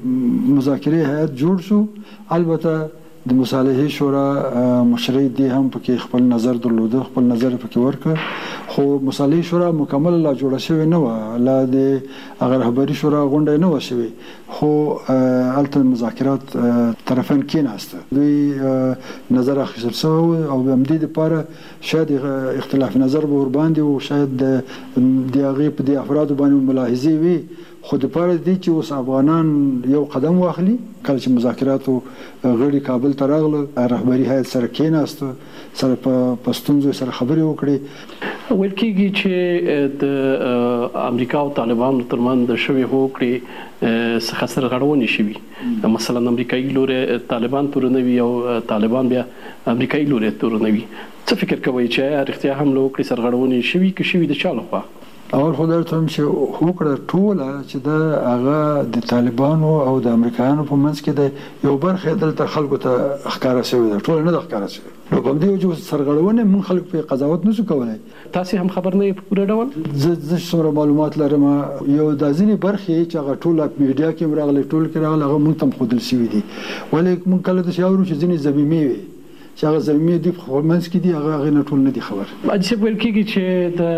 S4: مذاکرې هیئت جوړ شو البته د مصالحې شورا مشري دي هم پکې خپل نظر درلوده خپل نظر پکې ورکړ خو مصالحې شورا مکمل لا جوړه شوی نه و لا د هغه رهبري شورا غونډه نه و شوی خو الته مذاکرات طرفین کېناسته دوی نظر اخیستل شو او د دې لپاره شاید اختلاف نظر به ور باندې او شاید د هغه په د افراد باندې ملاحظه وي خو د پاره دي چې اوس افغانان یو قدم واخلي کله چې مذاکراتو غړي کابل ته راغله رهبري هیئت سره کېناسته سره په ستونزو سره خبرې وکړي
S17: ویل کېږي چې د امریکا او طالبانو ترمنځ د شوی هوکړې څخه سرغړونې شوي مثلا امریکایي لوري طالبان تورنوي او طالبان بیا امریکایي لوري تورنوي څه فکر کوئ چې اړتیا هم له هوکړې سرغړونې شوي که شوي د چا لخوا
S4: اول خو درته هم چې هوکړه ټوله چې د هغه د طالبانو او د امریکایانو په منځ کې د یو برخه دلته خلکو ته ښکارا شوی ده ټول نه ښکارا شوی نو په دې وجه سرغړونه مون خلک په قضاوت نشو کولای
S17: تاسو هم خبر نه په پوره ډول
S4: زه څومره معلومات لرم یو د ځینې برخه چې هغه ټول میډیا کې راغلي ټول کې راغلي هغه مون تم خودل شوی دي ولې مون کله د شاورو چې ځینې زمینه وي چې هغه زمینه دی په منځ کې دی هغه نه ټول نه دي خبر
S17: اجازه ویل کېږي چې د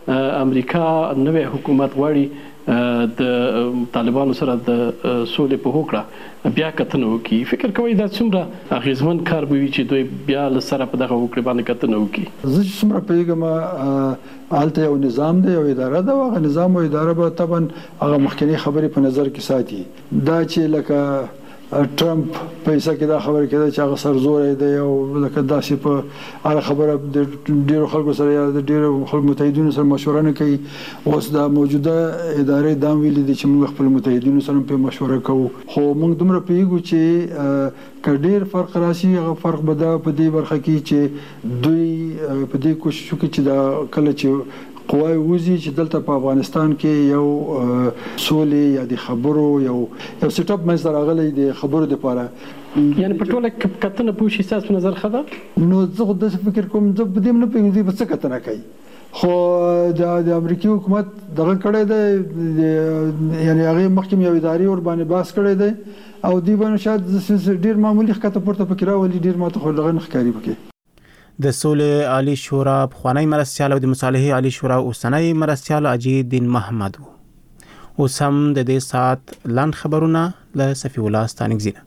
S17: امریکا نوې حکومت غواړي د طالبانو سره د سولې په هوکړه بیا کتنه وکړي. فکر کوي دا څومره اغیزمن کار به وي چې دوی بیا له سره په دغه هوکړه باندې کتنه وکړي؟
S4: زه چې څومره پوهېږم هلته یو نظام دی، یو اداره ده، هغه نظام او اداره به طبعا هغه مخکني خبرې په نظر کې ساتي. دا چې لکه ټرمپ پیسې کې دا خبره کېده چې هغه سرزوري دی او لکه داسې په هغه خبره د ډیرو خلکو سره یا د ډیرو خلکو متحدینو سره مشوره نه کوي. اوس د موجوده ادارې دا ویل دي چې موږ خپل متحدینو سره په مشوره کوو، خو موږ دومره پیګو چې کډیر فرق راشي. هغه فرق به دا په دې برخه کې چې دوی په دې کوشش وکړي چې دا کله چې قوای وزي چې دلته په افغانستان کې یو سولې یا د خبرو یو سیټ اپ مې راغلی د خبرو لپاره،
S17: یعنی په ټوله کتنه پوه شي تاسو نظر خدا.
S4: نو زه د فکر کوم زه په دې نه پېږم چې څه کتنه کوي، خو د امریکای حکومت دغه کړی دی، یعنی هغه مخکې یو اداري ور باندې باس کړی دی او دی باندې شاید ډیر معمولی ښکته پورته پکې راولي، ډیر ماته خو دغه نخکاری پکې.
S2: د سولې عالی شورا پخوانی مرستیال او د مصالحې عالی شورا اوسنی مرستیال اجي الدین محمد اوس هم د دې سات لاند خبرونه له صفی الله ستانګزینه.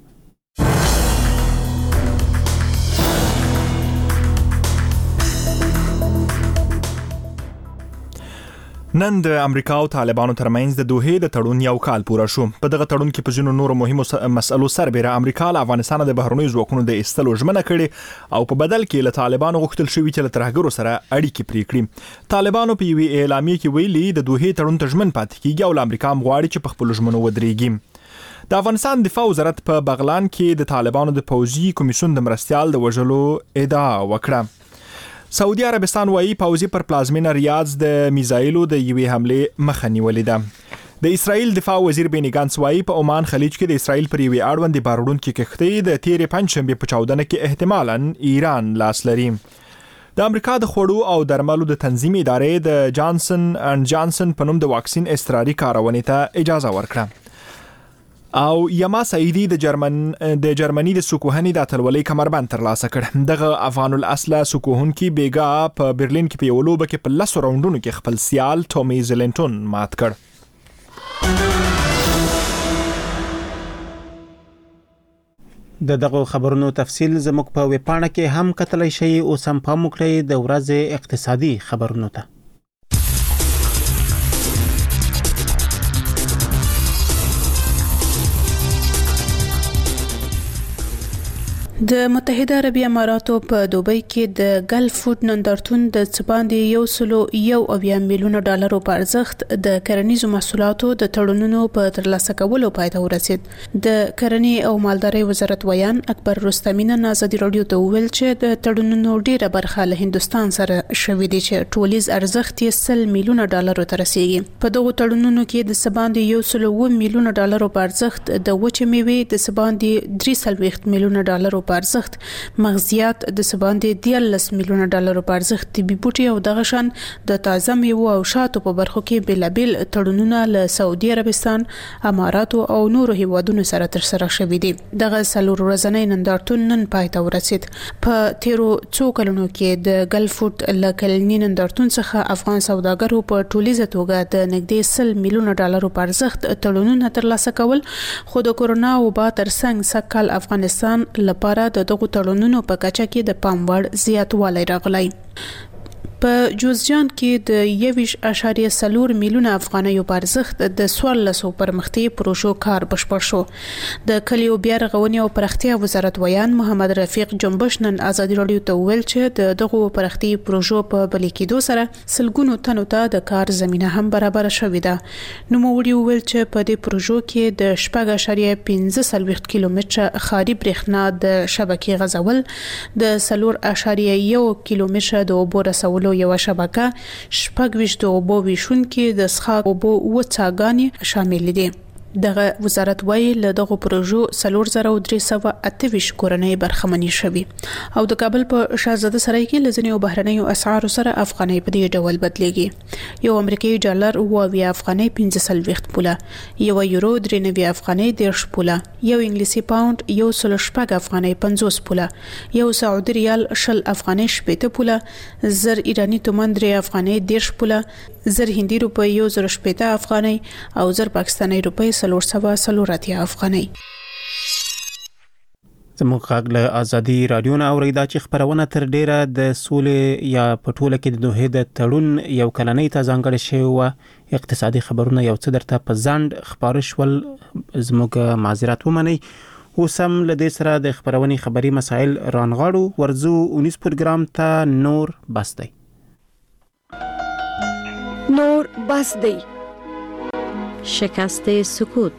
S3: نن د امریکا او طالبانو ترمنځ د دوحې د تړون یو کال پوره شو. په دغه تړون کې په ځینو نورو مهمو مسلو سربېره امریکا له افغانستان د بهرنیو ځواکونو د ایستلو ژمنه کړې او په بدل کې له طالبانو غوښتل شوی چې له ترهګرو سره اړیکې پرې کړي. طالبانو په یوې اعلامیه کې ویلي د دوحې تړون ته ژمن پاتې کیږي او امریکا هم غواړي چې په خپلو ژمنو ودرېږي. د افغانستان دفاع وزارت په بغلان کې د طالبانو د پوځي کمیسیون د مرستیال د وژلو ادعا وکړه. سعودي عربستان وايي پوځي پر پلازمینه ریاض د میزایلو د یوې حمله مخه نیولې ده. د اسرائیل دفاع وزیر بینی ګانس وايي په عمان خلیج کې د اسرائیل پر یوې اړوندې باروړونکې کښتۍ د تیرې پنځشنبه په 14 کې احتمالاً ایران لاس لري. د امریکا د خوړو او درملو د تنظیم ادارې د جانسن اند جانسن په نوم د واکسین اضطراري کارونې ته اجازه ورکړه. او یما سعیدی د جرمني د سکوهنی د اتلولۍ کمربند ترلاسه کړ. دغه افغان الاصله سکوهونکي بیګا په برلین کې په یو لوبه کې په 10 راوندونو کې خپل سیال ټومي زلنټون مات کړ.
S2: دغه خبرونو تفصیل زموږ په ویبپاڼه کې هم کتلای شئ او سم پام وکړئ د ورځې اقتصادي خبرونو ته.
S18: د متحده عربی اماراتو په دوبۍ کې د ګلف فود نندارتون د څباندې 101 میلیون ډالرو په ارزښت د کرنیزو محصولاتو د تړونونو په ترلاسه کولو پای ته ورسید. د کرنې او مالدارۍ وزارت ویان اکبر رستمی نن آزادي رادیو ته وویل چې د تړونونو ډیره برخه له هندستان سره شوې دي چې ټولیز ارزښت یې 100 میلیون ډالرو ته رسیږي. په دغه تړونونو کې د څباندې 101 میلیون ډالرو په ارزښت د وچې میوې د څباندې 3 میلیون ډالرو په ارزښت، مغزیات د څباندې 13 میلیون ډالرو په ارزښت، طبي بوټي او دغه شان د تازه میوو او شاتو په برخو کې بیلابیل تړونونه له سعودي عربستان، اماراتو او نورو هیوادونو سره ترسره شوي دي. دغه 4 ورځنی نندارتون نن پای ته ورسید. په تیرو څو کلونو کې د ګلف فود له کلنی نندارتون څخه افغان سوداګرو په ټولیزه توګه د نږدې 100 میلیون ډالرو په ارزښت تړونونه ترلاسه کول، خو د کورونا وبا ترڅنګ سږکال افغانستان لپاره د دغو تړونونو په کچه کې د پام وړ زیاتوالی راغلی. په جوزجان کې د 1.4 میلیون افغانیو په ارزښت د 1400 پرمختیايي پروژو کار بشپړ شو. د کلیو بیا رغونې او پراختیا وزارت ویان محمد رفیق جنبش نن آزادي رادیو ته ویل چې دغه پراختیايي پروژو په بلې کېدو سره سلګونو تنو ته د کار زمينه هم برابر شوې ده. نو موږ ویل چې په دې پروژو کې د 4.15 کیلومتر خاري برېښنا د شبکې غځول، د 4.1 کیلومتر د اوبو رسولو یو شبکه، 26 د اوبو ویشونکي د څښاک اوبو وڅاګانې شامل دي. دغه وزارت وایي له دغه پروژو 4328 کورنۍ برخمنې شوي او د کابل په شاهزاده سرای کې لزنیو بهرنیو اسعارو سره افغانۍ په دې ډول بدلېږي. یو امریکایي ډالر 20 افغانۍ 15 پوله، یو یورو 93 افغانۍ 10 پوله، یو انګلیسي پاوند 116 افغانۍ 50 پوله، یو سعودي ریال 10 افغانۍ 70 پوله، زر ایرانی تومان 3 افغانۍ 10 پوله، زر هندي روپۍ 1080 افغانۍ او زر پاکستاني روپۍ 340 افغانۍ.
S2: زموږ غږ له ازادي رادیو نه اوریدا چې خبرونه تر ډیره د سولې یا پټوله کې د دوه د تړون یو کلنۍ ته ځانګړی شوی و. اقتصادي خبرونه یو څه درته په ځند خبر شول، زموږ معذرت ومنئ. اوس هم له دې سره د خبرونې خبري مسائل رانغاړو. ورزو 19 پروګرام ته نور بس دی.
S19: نور بس دی. شکست سکوت.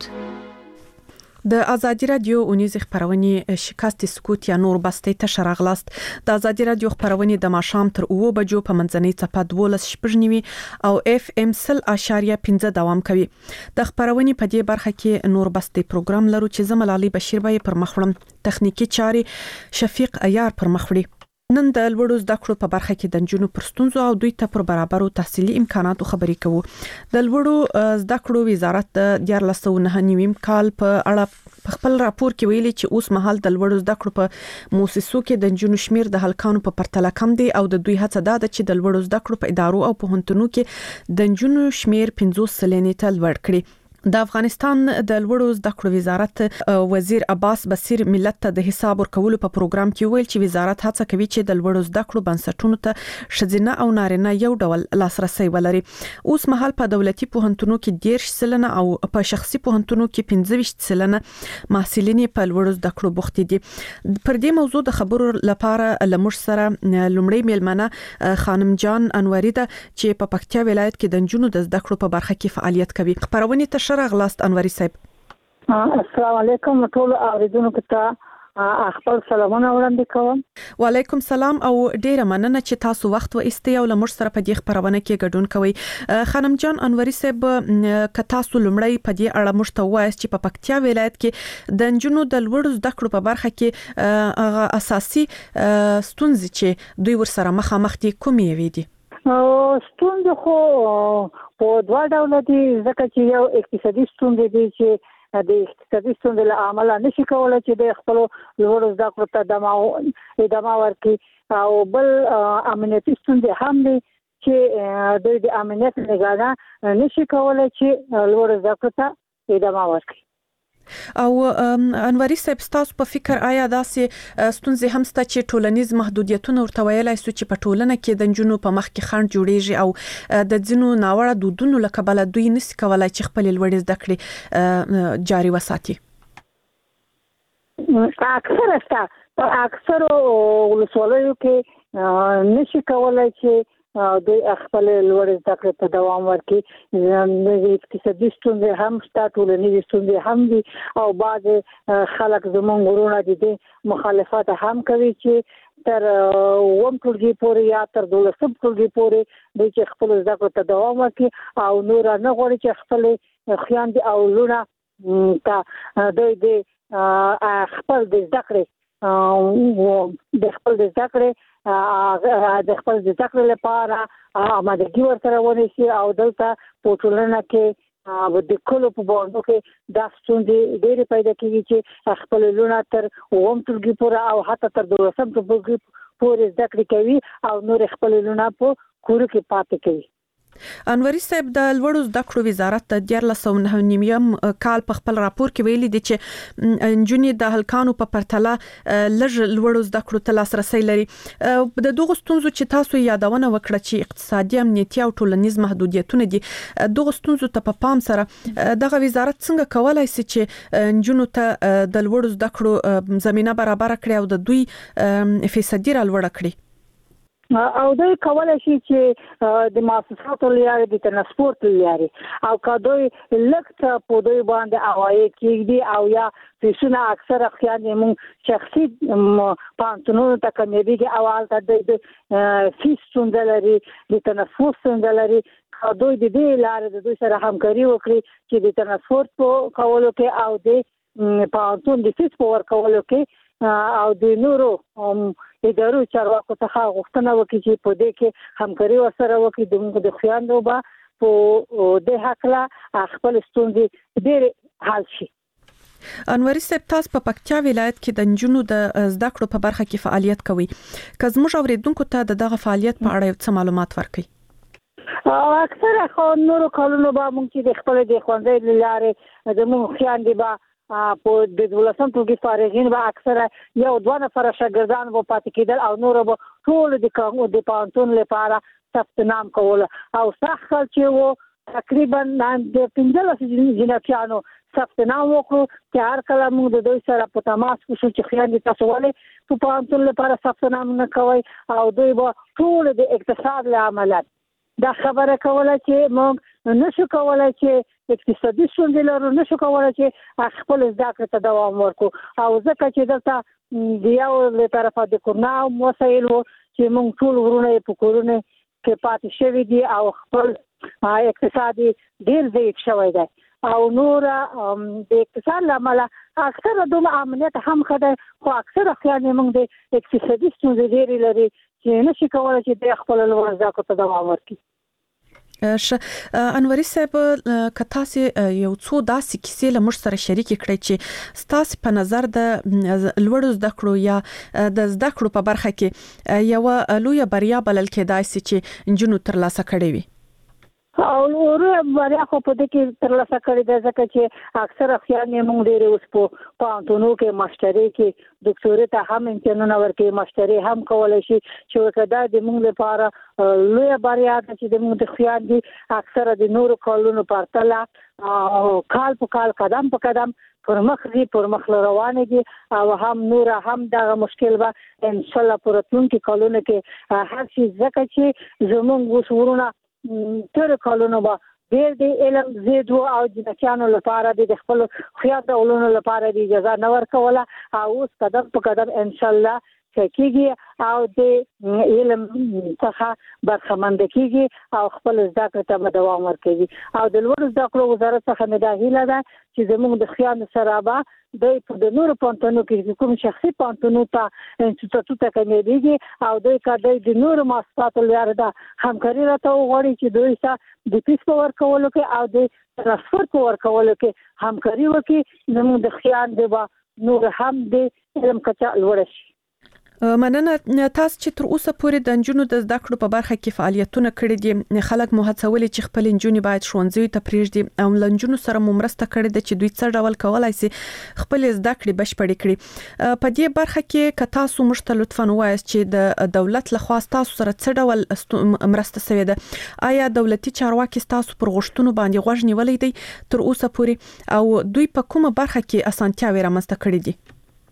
S19: د ازادي رادیو اونیز خبرونه شکست سکوت یا نور بس ته شراغلاست. د ازادي رادیو خبرونه د ماشام تر 2 بجو په منځنۍ څپه 12 شپږنیوي او اف ام 0.15 دوام کوي. د خبرونه په دې برخه کې نور بس ته پروګرام لرو چې زملالي بشیر به پر مخړم، تخنیکی چاري شفیق عیار پر مخړي. نن د لوړو زده کړو په برخه کې د نجونو پرستونزو او دوی ته پر برابرو تحصیلي امکاناتو خبرې کوو. د لوړو زده کړو وزارت د 2009 کال په اړه خپل راپور کې ویلي چې اوس مهال د لوړو زده کړو په موسسو کې د نجونو شمیر د هلکانو په پرتله کم دی او د دوی هڅه ده چې د لوړو زده کړو په ادارو او پوهنتونونو کې د نجونو شمیر 50% ته لوړ کړي. د افغانستان د لوړو زده کړو وزارت وزیر عباس بصیر ملت ته د حساب ورکولو په پروګرام کې ویل چې وزارت هڅه کوي چې د لوړو زده کړو بنسټونو ته شذینه او نارینه یو ډول لاسرسي ولري. اوس مهال په دولتي پوهنتونونو کې 10% او په شخصي پوهنتونونو کې 15% محصلین په لوړو زده کړو بوخت دي. پر دې موضوع د خبرو لپاره لمر سره لومړی میلمنه خانم جان انوري ده چې په پکتیا ولایت کې د نجونو د زده کړو په برخه کې فعالیت کوي. خبرونه ته راغلاست انوري صاحب.
S20: السلام علیکم ټول اوریدونکو ته خپل سلامونه وړاندې کوم.
S19: وعلیکم سلام او ډیره مننه چې تاسو وخت و ایستئ او لمر سره په دې خبرونه کې ګډون کوئ. خانم جان انوري صاحب ک تاسو لمړی په دې اړه مشته وایي چې په پکتیا ولایت کې د نجونو د لوړو زده کړو په برخه کې اساسي ستونزې چې دوی ورسره مخامخ دي کومې وي دي؟
S20: ستونزې خو په دوه ډوله دي، ځکه چې یو اقتصادي ستونزې دي چې د اقتصادي ستونزې له امله نشي کولای چې د خپل لوړو زده کړو ته ادامه ورکړي، او بل امنیتي ستونزې هم دي چې د امنیت نگاه نشي کولای چې لوړو زده کړو ته ادامه ورکړي.
S19: او انوري صاحب تاسو په فکر آیا داسې ستونزې هم ست چې ټولنیز محدودیتونه ورته ویلای سو چې په ټولنه کې د نجونو په مخ کې خنډ جوړیږي او د ځینو ناوړه دودونو لکه بل دوی نس کولای چې خپل لوړ زده کړې جاري وساتي؟
S20: اکثر ولسوالیو کې نشي کولای چې دوی خپل لوړ زده کړې ته دوام ورکړي. د اقتصادي ستونزې هم شته، ټولنیز ستونزې هم دي او بعض خلک زموږ ورونه دي مخالفت هم کوي چې تر 1 ټولګي پورې یا تر 12 ټولګي پورې دوی چې خپل زده کړې ته دوام ورکړي او نور نه غواړي چې خپل خویندې او لونه ته دوی د خپل د زده کړې د خپل د زده کړې لپاره آمادګي ورسره ونیسي او دلته په ټولنه کې د کلو په باندې کې د ستونزې ډېرې پیدا کیږي چې خپل لونه تر 1 ټولګي پورې او حتی تر 12 ټولګي پورې زده کړې کوي او نور خپل لونه په کور کې پاتې کوي.
S19: انوري صاحب د لوړو زده کړو وزارت د 2009 کال په خپل راپور کې ویلي دي چې نجونې د هلکانو په پرتله لږ لوړو زده کړو ته لاسرسي لري. د دغه ستونزو چې تاسو یادونه وکړه چې اقتصادي، امنیتي او ټولنیز محدودیتونه دي، دغه ستونزو ته په پام سره دغه وزارت څنګه کولای شي چې نجونو ته د لوړو زده کړو زمينه برابر کړي او د دوی فیصدي را لوړ کړي؟
S20: او دوی کولای شي چې د مؤسساتو لارې د ترانسپورت لارې او کدوې لکه په دوی باندې اوایي کېږي او یا فیسونه اکثره خیان مون شخصي پانتونو ته کمیږي او حالت د فیس څنګه د ترانسپورت څنګه کدوې د دې لارې د دوی سره همکاري وکړي چې د ترانسپورت په کولو کې او د پانتون د فیس په ورکولو کې او د نورو ادارو چارواکو څخه غوښتنه وکړي چې په دې کې همکاري ورسره وکړي د خویندو به په د حق لا خپل ستونزې ډېر حل شي.
S19: انوري صاحب تاسو په پکتیا ولایت کې د نجونو د زده کړو په برخه کې فعالیت کوي. که زموږ اوریدونکو ته دغه فعالیت په اړه څه معلومات ورکړي؟
S20: اکثره خو نورو کلونو به مونږ چې د خپل د خوندې لارې د مونږ خويندې به په د ولسم ټولګي فارغین به اکثره یو دوه نفر شاګردان به پاتې کېدل او نور به ټول د پانتون لپاره ثبت نام کول او سخت چې وو تقریبا د 15 جنکیانو ثبت نام وکړو چې هر کله موږ د دوی سره په تماس کې شو چې خويندې تاسو ولې په پانتون لپاره ثبت نام نه کوي او دوی به ټول د اقتصاد له عملیات دا خبره کوله چې موږ نشو کولای چې اقتصادي ستونزې لرو نشو کولای چې خپل زده کړې ته دوام ورکړو او ځکه چې دلته د یو له طرفه د کورنا مسایل چې موږ ټول ورونه په کورونه کې پاتې شوي دي او خپل اقتصادي ډېر ضعیف شوی دی او نور د اقتصاد لامل اکثره دومره امنیت هم خدای خو اکثره خیانه موږ د اقتصادي ستونزې ډېرې لري چې نشي کولای چې د خپل لوړ زده کړو ته دوام ورکړي.
S19: انوري صاحب کتا سي یو څو داسې کیسې له موږ سره شریک کړئ چې ستاسو په نظر د لوړو زده کړو یا د زده کړو په برخه کې یو لوی بریا بلل کېدای شي چې انجنونو ترلاسه کړي وي.
S20: او ورو بریا خو په دې کې ترلاسه کړي د ځکه چې اکثره خیانې موږ ډېر اوس په پانتونو کې ماستري کې ډاکټوري ته هم امتحانونه ورکړي ماستري هم کولای شي چې وکړه د موږ لپاره لوی بریا ده چې د موږ د خیانې اکثره د نورو کالونو پرتله کال په کال قدم په قدم پرمخ روان دي او هم نور هم دا مشکل به ان شاء الله پرتونکو کالونو کې هر شي ځکه چې زموږ وسورونه تر کالونو به ډېر د علم زیدو او د چانو لپاره د خپل خیاط علومو لپاره د اجازه نه ورکوله او اوس قدم په قدم ان شاء الله کېږي او د علم څخه برخمند کېږي او خپل زده کړې ته دوام ورکوي او د لوړ زده کړو وزارت څخه مداهله ده چې زموږ د خیانت سره به د نورو پانتونو کې کوم شخصي پانتونو ته انسټیټوټ ته کېږي او دوی کډای د نورو مؤسساتو لپاره د همکاري راته وغوړي چې دوی سره د پیس په ورکولو کې او د ترانسپورت په ورکولو کې همکاري وکړي زموږ د خیانت به نور هم د علم کچا لوړ شي.
S19: مننه تاسو چې تر اوسه پورې د انجونو د زده کړو په برخه کې فعالیتونه کړې دي خلک مو هڅولي چې خپل انجونې باید ښوونځي ته پریږدي او لنجونو سره مو مرسته کړې ده چې دوی څه ډول کولای شي خپل زده کړې بشپړې کړي. په دې برخه کې که تاسو موږ ته لطفاً ووایاست چې د دولت لخوا تاسو سره څه ډول مرسته شوې ده آیا دولتي چارواکي تاسو پر غوښتنو باندې غوږ نیولې دي تر اوسه پورې او دوی په کومه برخه کې اسانتیاوې رامنځته کړې دي؟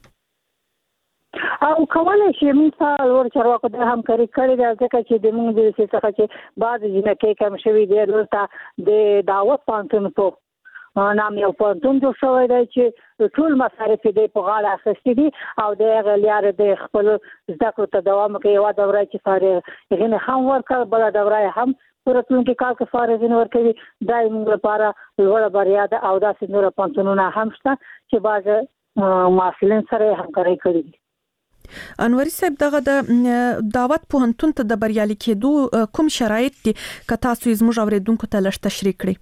S20: او کولای شي موږ په لور چارواکو د همکاري کړې ده ځکه چې د موږ د څه چې بعض جنکې کم شوي دي ورته د دعوت پانتون په نام یو پانتون جوړ شوی دی چې ټول مصارف دې په غاړه اخیستي دي او د غلیار د خپل زده کړو ته دوام کوي یو دوره چې فارغ غنه هم ورکړ بل دوره هم پرتونکو کال کې فارغین ورکوي دای موږ لپاره لوړ بریا ده او داسې نور پانتونونه هم شته چې بعض معلولین سره همکاري کوي.
S19: انوري صاحب دغه د دعوت پوهنتون ته د بریالي کېدو کوم شرایط دي که تاسو زموږ اوریدونکو ته لږ تشریح کړئ؟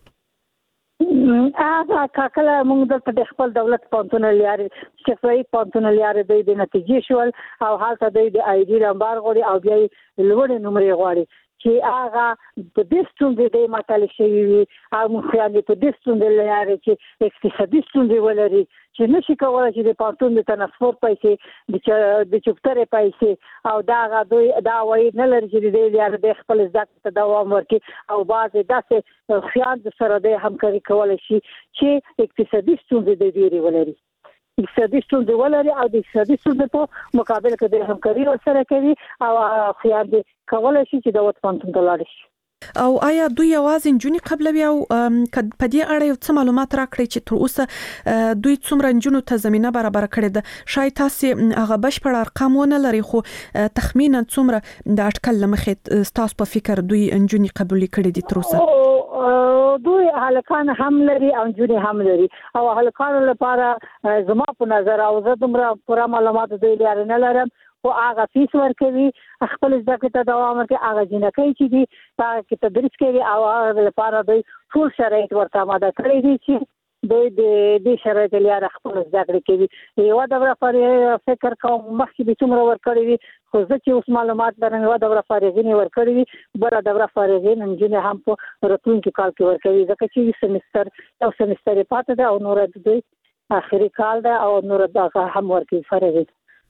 S20: کله موږ د خپل دولت پوهنتون لري چې فری پوهنتون لري د نتیجې شول او حالت د آی ډی نمبر غوړي او بیا لوړ نمبر غوړي چې هغه په دې ستونزې د مطالعه شوی وي او مخالفت په دې ستونزې لري چې اقتصادي ستونزې ولري چې نشي کولای چې د پانتون د ترانسپورت پیسې د چوپتره پیسې او دا دوی دا وایي نه لري چې د لري د خپل ځکه ته دوام ورکړي او بعضې داسې خیال سره د همکاري کولای شي چې اقتصادي ستونزې د ډېری ولري اقتصادي ستونزې ولري او د اقتصادي ستونزې په مقابل کې د همکاري سره کوي او خیال کولای شي چې د وط پانتون ته لاړ شي.
S19: او آیا دوی یوازې نجونې قبلوي او په دې اړه یو څه معلومات راکړي چې تر اوسه دوی څومره نجونو ته زمينه برابر کړې ده؟ شاید تاسو هغه بشپړ ارقام ونه لري خو تخمینا څومره د اټکل لمخې تاسو په فکر دوی نجونې قبول کړي دي تر اوسه؟
S20: دوی هلکان هم لري او نجونې هم لري او هلکانو لپاره زما په نظر او زه دومره پوره معلومات دوی لري نه لرم او هغه فیس ورکوي خپل ځکه ته دوام ورکوي هغه جنکې چې دي هغه کې تدریس کوي او هغه لپاره دوی ټول شرایط ورته آماده کړی دي چې دوی د دې شرایط لپاره خپل ځکه کوي. یو د فکر کوم مخکې به څومره ورکړي وي خو زه چې اوس معلومات لرم یو د فارغین ورکړي وي بل د فارغین انجینر هم په راتلونکي کال کې ورکوي ځکه چې سمستر پاتې ده او نور د دوی اخري کال ده او نور د هم ورکوي فارغین.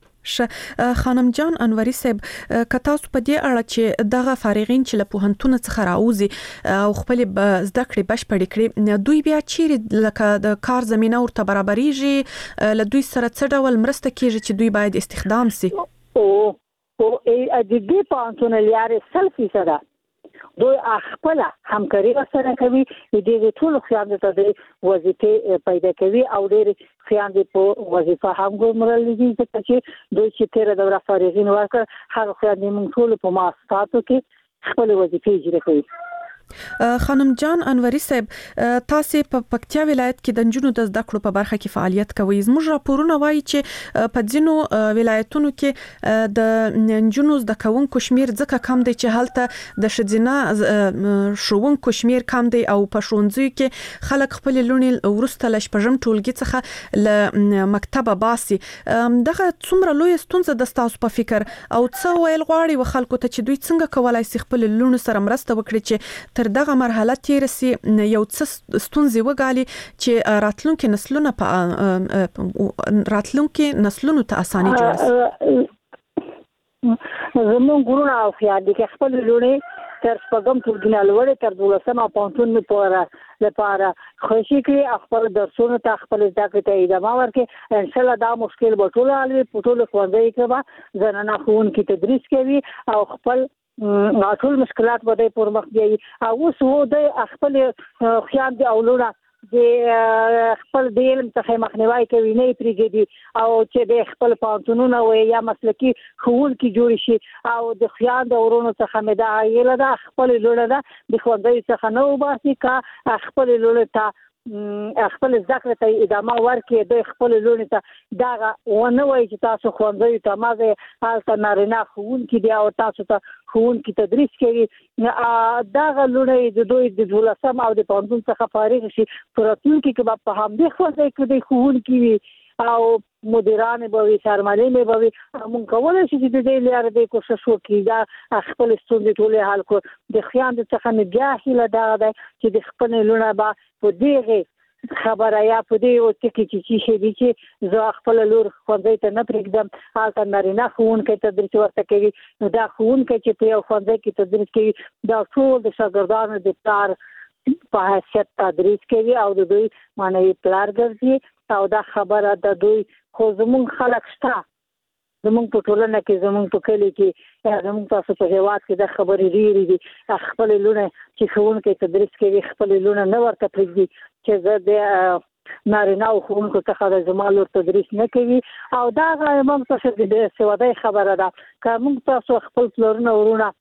S19: خانم جان انوري صاحب که تاسو په دې اړه چې دغه فارغین چې له پوهنتون څخه راوځي او خپل زده کړې بشپړې کړي دوی بیا چیرې لکه د کار زمينه ورته برابرېږي له دوی سره څه ډول مرسته کیږي چې دوی باید استخدام سي؟ او د دې پوهنتون لپاره سلفي سره دوی خپل همکاري سره کوي د دې ټول خیال ته د وظیفې پیدا کوي او ډېر خیال په وظیفه هم ګمرل دي چې دوی چې تیر دوره فارغین ورکړ هغه خیال موږ ټول په مؤسساتو کې خپل وظیفې اجرا کوي. خانم جان انوري صاحب تاسو په پکتیا ولایت کې د نجونو د زده کړو په برخه کې فعالیت کوي. زموږ راپورونه وایي چې په ځینو ولایتونو کې د نجونو زده کوونکو شمیر ځکه کم دی چې هلته د شذینه شوونکو شمیر کم دی او په ښوونځیو کې خلک خپل لونې ورسته ل شپږم ټولګي څخه ل مکتبه باسي. دغه څومره لوی ستونزه د تاسو په فکر او څه ویل غواړي و خلکو ته چې دوی څنګه کولای شي خپل لونو سره مرسته وکړي چې تر دغه مرحله تیر سي یو څه ستونزې وګالي چې راتلونکي نسلونو ته اساني جوړ شي.
S20: زمون ګورونه او خیال دي چې خپل لونې تر شپږم ټولګي لوړې تر 12 پونتون لپاره خوشي کړي خپل درسونو ته خپل ځکه ته ادامه ورکړي. ان شاء الله دا مشکل به ټول حل وي په ټول ښوونځي کې به زنانه ښوونکي تدریس کوي او خپل ټول مشکلات به د پرمخ دی او اوس هو د خپل خیال دی اولونه د خپل د علم څخه مخنیوي کوي نه پریږدي او چې د خپل پانتونونه و یا مسلکی ښوونکي جوړ شي او د خیال د ورونو څخه مدا ایله د خپل لونه د ښوونځي څخه نو باسي کا خپل لونه ته خپل ذکر ته ادامه ورکړي د خپل لونې ته دا ونه وایي چې تاسو خوندوي ته مازه حالت نارینه ښوونکي دی او تاسو ته ښوونکي تدریس کوي دا لونې د دوی د 12 او د 15 څخه فارغ شي پراتونکي کې په هم دي خوځي کې د ښوونکي وي او مدیران به وي سرمالي به وي مونږ کولای شو چې د دې لپاره د کوشش وکړو دا خپل ستونزې ټول حل کو د خیال څخه نه جاهله دا چې د خپل لونه با په دې خبره یا په دې او چې شي دي چې زه خپل لور خوځې ته نه پرېږدم حالت نارینه ښوونکي تدریس ورته کوي دا ښوونکي چې په خوځې کې تدریس کوي دا ټول د شاګردانو د پلار په حیثیت تدریس کوي او د دوی معنی پلار ګرځي او دا خبره د دوی خو زمونږ خلک شته زمونږ په ټولنه کې زمونږ په کلی کې زمونږ تاسو په هیواد کې د خبرې ډېرې دي خپل لونه چې ښوونکي تدریس کوي خپل لونه نه ورته پرېږدي چې زه د نارینه او ښوونکو څخه د زما لور تدریس نه کوي او دا موږ تاسو د سوادای خبره ده که موږ تاسو خپل پلرونه ورونه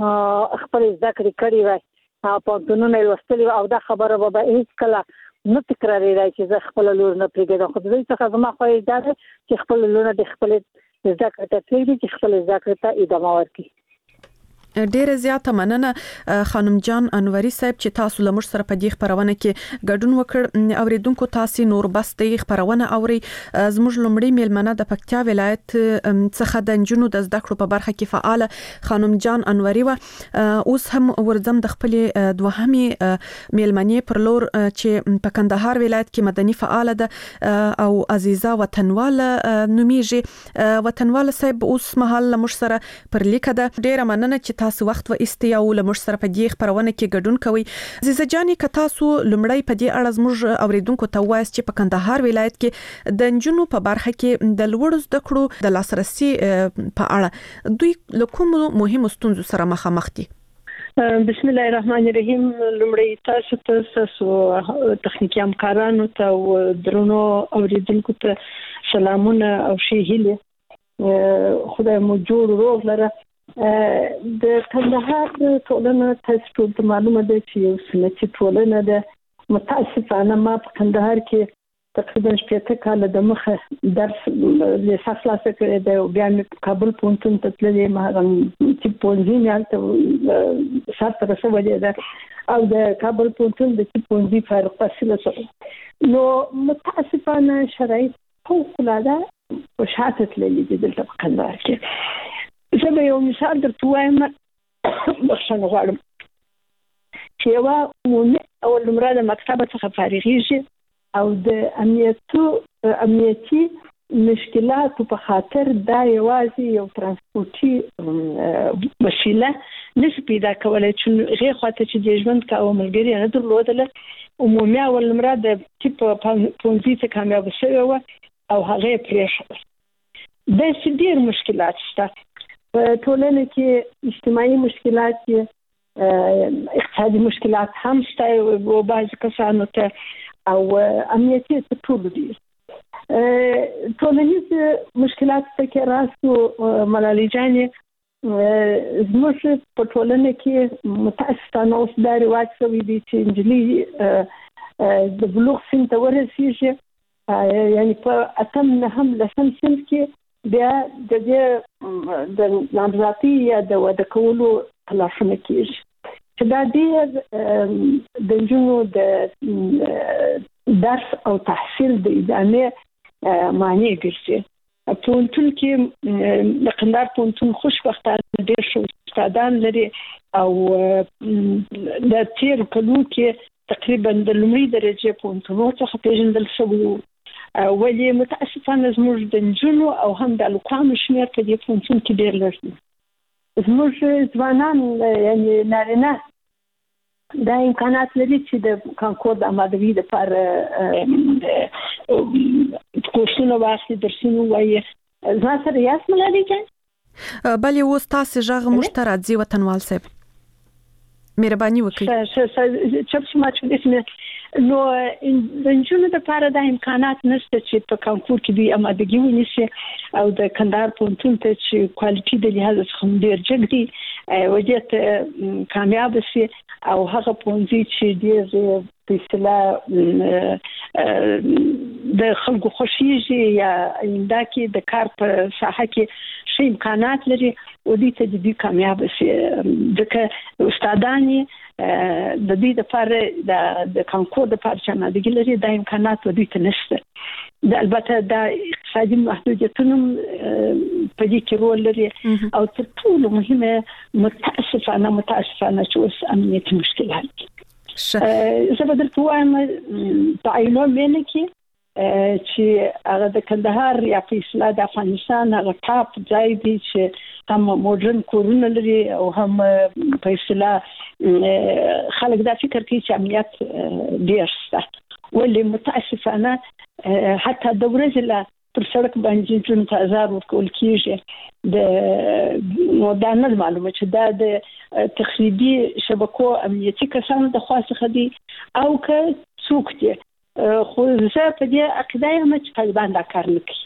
S20: خپل زده کړې کړي وای پوهنتونونه لوستلي او دا خبره به هیڅ کله نه تکرارېدای چې زه خپل لور نه پرېږدم خو د دوی څخه زما خواهش دا ده چې خپل لونه د خپل زده کړې ته پرېږدي چې خپل زده کړې ته ادامه ورکړي.
S19: ډیره زیاته مننه خانم جان انوري صاحب چې تاسو لمر سره په دې خبرونه کې ګډون وکړ. اوریدونکو تاسو نور بس د خبرونه اوري زموږ لمړی میلمنه د پکتیا ولایت څخه د نجونو د زده کړو په برخه کې فعال خانم جان انوري و اوس هم ورزم د خپل دوهمي میلمنې پر لور چې په کندهار ولایت کې مدني فعال ده او عزیزه وطنواله نومیږي. وطنواله صاحب اوس مهال لمر سره پر لیکه ده. ډیره مننه چې تاسو وخت و ایستي او لمر سره په دې خبرونه کې ګډون کوي. عزیزه جاني که تاسو لمړی په دې اړه زموږ اوریدونکو ته وایي چې په کندهار ولایت کې د نجونو په برخه کې د لوړ زده کړو د لاسرسي په اړه دوی له کوم مهمو ستونزو سره مخامخ دي؟
S21: بسم الله الرحمن الرحیم. لمړی تاسو تخنیکی همکارانو ته او درنو اوریدونکو ته سلامونه او ښې هیلې. خدای مو جوړ روغ لره. د کندهار ټولنه تاسو ټول ته معلومه ده چې یو سنتي ټولنه ده. متاسفانه ما په کندهار کې تقریبا 8 کال د مخه درس لیسانس خلاص کړی دی او بیا مې کابل پوهنتون ته تللی یم. هغه چې پوهنځي مې هلته سر ته رسولې ده او د کابل پوهنتون د پوهنځي فارغ التحصیله شوم. نو متاسفانه شرایط فوق‌العاده په شاته تللي دي دلته په کندهار کې. زه به یو مثال درته ووایم، بخښنه غواړم، چې یوه عمومي اول لومړی د مکتبه څخه فارغېږي او د امنیتي مشکلاتو په خاطر دا یوازې یو ترانسپورتي وسیله نشي پیدا کولی چې هغې خواته چې د ژوند کوه ملګري نه درلودله. عمومي اول لومړی د طب پوهنځي ته کامیابه شوې وه او هغه یې پرېښوده. داسې ډېر مشکلات شته په ټولنه کې، اجتماعي مشکلات یې، اقتصادي مشکلات هم شته و بعضې کسانو ته او امنیتي تر ټولو دي. ټولنیز مشکلات پکې راسو ملالۍ جانې، زموږ په ټولنه کې متاسفانه اوس دا رواج شوی دی چې نجلۍ د بلوغ سن ته ورسېږي، یعنې په 8 9 10 سن کې بیا د دې د نامزادۍ یا د واده کولو تلاشونه کېږي چې دا ډېر د نجونو د درس او تحصیل د ادامې معنی ګرځي. پوهنتون کې د کندهار پوهنتون خوشبختانه ډېر ښه استادان لري او د تېرو کلونو کې تقریبا د لومړۍ درجې پوهنتونونو څخه پېژندل شوي وو، ولې متاسفانه زموږ د نجونو او هم د هلکانو شمېر په دې پوهنتون کې ډېر لږ دی. زموږ ځوانان یعنې نارینه دا امکانات لري چې د کانکور د امادوي لپاره کورسونه واخلي، درسونه ووایي. زما سره یاست ملالۍ جان؟
S19: بلې اوس تاسې غږ موږ ته راځي وطنوال صاحب، مهرباني وکړئ.
S21: چپ شما چې داسې نو د نجونو دپاره دا امکانات نشته چې په کانکور کې دوی امادګي ونیسي او د کندهار پوهنتون ته چې کوالټي د لحاظه څخه هم ډېر جګ دي ودې ته کامیابه شي او هغه پوهنځي چې ډېر په اصطلاح د خلکو خوښېږي یا آینده کې د کار په ساحه کې ښه امکانات لري ودې ته د دوی کامیابه شي. ځکه استادان یې د دې لپاره د کانکور لپاره چې امادګي لري دا امکانات دوی ته نشته. البته دا اقتصادي محدودیتونه په دې کې رول لري او تر ټولو مهمه متاسفانه چې اوس امنیتي مشکلات دي. زه به درته وایم په عینو مینه کې چې هغه د کندهار یا په اصطلاح د افغانستان هغه ټاپ ځای دی چې هم موډرن کورونه لري او هم په اصطلاح خلک دا فکر کوي چې امنیت ډېر شته، ولې متاسفانه حتی د ورځې له پر سړک باندې جون ته ازار ورکول کېږي. نو دا نه معلومه چې دا د تخریبي شبکو امنیتي کسانو د خوا څخه دي او که څوک دي، خو زه په دې عقیده یم چې طالبان دا کار نه کوي،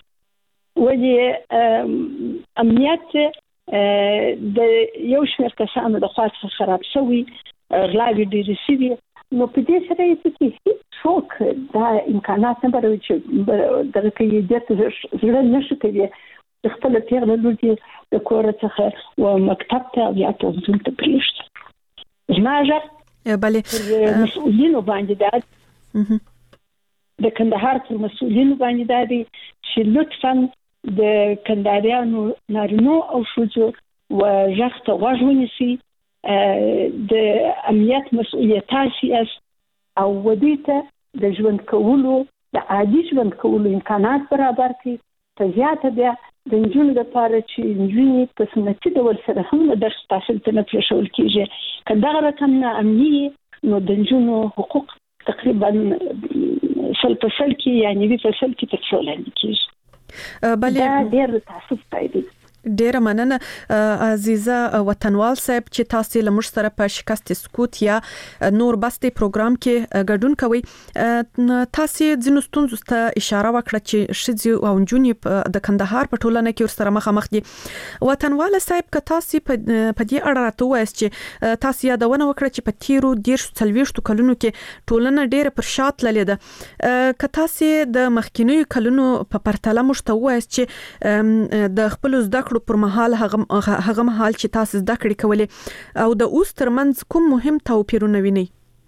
S21: ولې امنیت د یو شمېر کسانو د خوا څخه خراب شوي، غلاوې ډېرې شوي. نو په دې شرایطو کې هېڅوک دا امکانات نه لري چې دغه کوي دې ته زړه نه ښه کوي چې خپله پېغله لور دې د کوره څخه و مکتب ته او یا پوهنتون ته پرېږدي. زما غږ پر مسؤلینو باندې دا د کندهار پر مسؤلینو باندې دا دی چې لطفا د کندهاریانو نارینو او ښځو غږ ته غوږ ونیسي، د امنیت مسؤلیت تاسې یاست او دوی ته د ژوند کولو د عادي ژوند کولو امکانات برابر کړي. په زیاته بیا د نجونو لپاره چې نجونې په سنتي ډول سره هم درس تحصیل ته نه پرېښول کېږي که دغه رقم نه امني نو د نجونو حقوق تقریبا 100% کې یا 90% کې تر څو لاندې کېږي دا ډېر تعصب دی.
S19: ډیره مننه عزیزه وطنوال صاحب چې تاسو له موږ سره په شکست سکوت یا نور بستي پروګرام کې ګډون کوي. تاسو ځینو ستونزو ته اشاره وکړه چې شذ او نجونې د کندهار په ټولنه کې ورسره مخامخ دي. وطنوال صاحب که تاسو په دې اړه راته وایاست چې تاسو یادونه وکړه چې په تیرو 10 کلونو کې ټولنه ډیره پر شاته تللې ده. که تاسو د مخکینیو کلونو په پرتله موږ ته وایاست چې د خپل زده کړو پر مهال هغه مهال چې تاسو زده کړې کولې او د اوس ترمنځ کوم مهم توپیرونه وینئ؟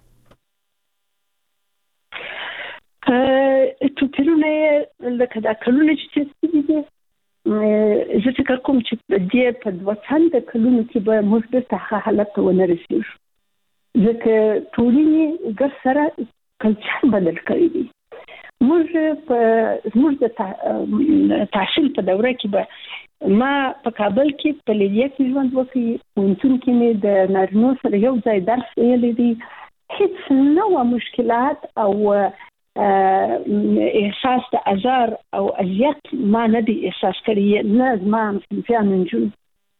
S21: توپیرونه لکه دا کلونه چې دي زه فکر کوم چې په دې په 200 کلونو کې به موږ د هغه حالت ته ونه رسیږو ځکه ټولنې ګډ سره کلچر بدل کړی دی. موږ د تحصیل په دوره کې به ما په کابل کې په لیدیا کې ژوند وکړ، پوهنتون کې مې د نارینو سره یو ځای درس ویلی دی. هیڅ نه مشکلات او احساس د ازار او اذیت ما نه دی احساس کړی، نه زما صنفیان نجونې.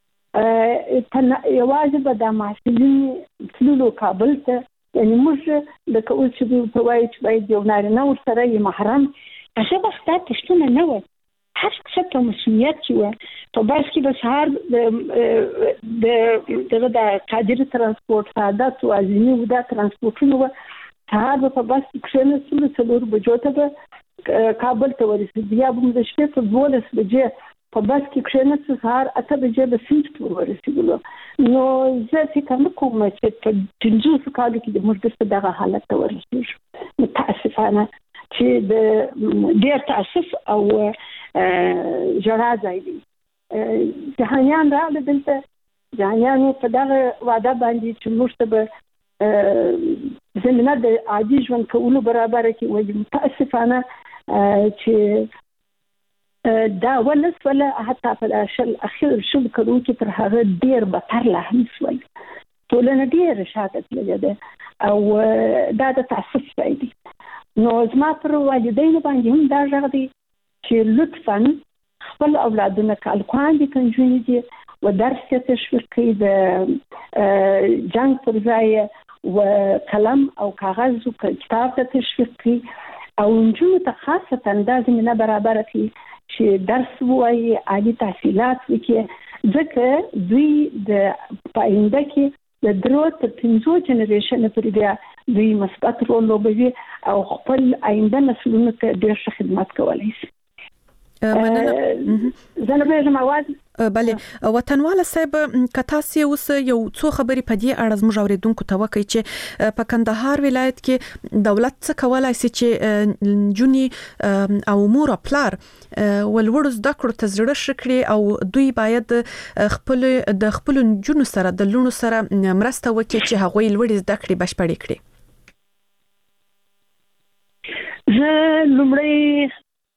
S21: یوازې به د محصلین تللو کابل ته، یعنې موږ لکه اوس چې په وایي چې باید یو نارینه ورسره یې محرم، هغه به ستا پوښتنه نه وه، هر څه په مسؤلیت کې وه. په بس کې به سهار د قادر ترانسپورټ سعادت او عظیمي ودا ترانسپورټونه وه، سهار به په بس کې کښېنستلو 4 بجو ته به کابل ته ورسېدو، بیا به مو د شپې په 12 بجې په بس کې کښېنستو، سهار 8 بجې به سیند پورې ورسېدلو. نو زه فکر نه کوم چې په 50 کالو کې موږ داسې دغه حالت ته ورسېږو. متاسفانه چې د ډېر تاسف او ژړا ځای دی. جهانیان راغله دلته، جهانیانو په دغه وعده باندې چې موږ ته به زمینه د عادي ژوند کولو برابره کړي وایي. متاسفانه چې دا ولس ولا حتی په اخر شل کلو کې تر هغه ډېر بدتر لا هم شول. ټولنه ډېره شاته تللې ده او دا د تعصب ځای دی. نو زما پر والدینو باندې هم دا غږ دی چې لطفاً خپل اولادونه کالکوان دي کنجونې دي و درس ته تشویق کړي، د جنگ پر ځای و قلم او کاغذ او کتاب ته تشویق کړي او نجونو ته خاصه دا زمینه برابره کړي چې درس ووایي، عالي تحصیلات وکړي، ځکه دوی د پاینده کې د 3 تر 5 جنریشن پورې بیا دوی مثبت رول لوبوي او خپل آینده نسلونو ته ډېر ښه خدمت کولی شي.
S19: بله وطنواله صاحب که تاسو اوس یو څو خبرې په دې اړه زموږ اوریدونکو ته وکړئ چې په کندهار ولایت کې دولت څه کولای شي چې نجونې او مور او پلار ولوړ زده کړو ته زړه ښه کړي او دوی باید د خپل نجونو سره د لونو سره مرسته وکړي چې هغوی لوړ زده کړې بشپړې کړي.
S21: زه لومړی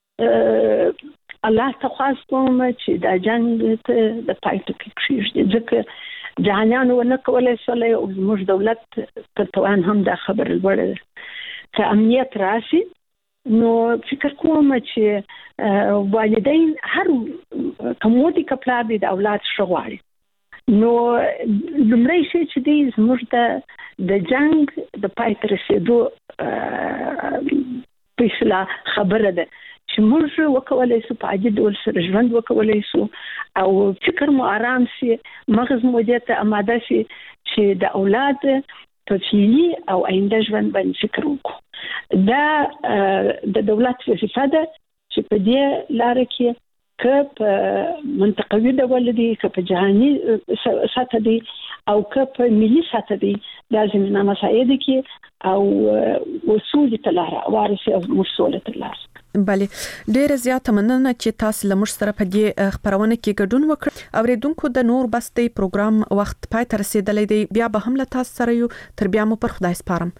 S21: الله ته خواست کوم چې دا جنگ ته د پای ټکی کېږدي، ځکه جهانیانو ونه کولای شول او زموږ دولت په توان هم دا خبره لوړه ده. که امنیت راشي نو فکر کوم چې والدین هر کومودي کپلار دي د اولاد ښه غواړي. نو لومړی شی چې دی زموږ د جنگ د پای ته رسېدو فیصله خبره ده چې موږ وکولای شو په عادي ډول سره ژوند وکولای شو او فکر مو آرام شي، مغز مو دې ته آماده شي چې د اولاد په فعلي او آینده ژوند باندې فکر وکړو. دا د دولت وظیفه ده چې په دې لار کې که په منطقوي ډول دي، که په جهاني سطح دي او که په ملي سطح دي، دا زمینه مساعده کې او وصول ته لار وارسي او وصول ته لار.
S19: بله ډیره زیاته مننه چې تاسو له موږ سره په دې خبرونه کې ګډون وکړ. اوریدونکو د نور بستي پروګرام وخت پای ته رسیدلی دی، بیا به هم له تاسو سره یو، تر بیا مو پر خدای سپارم.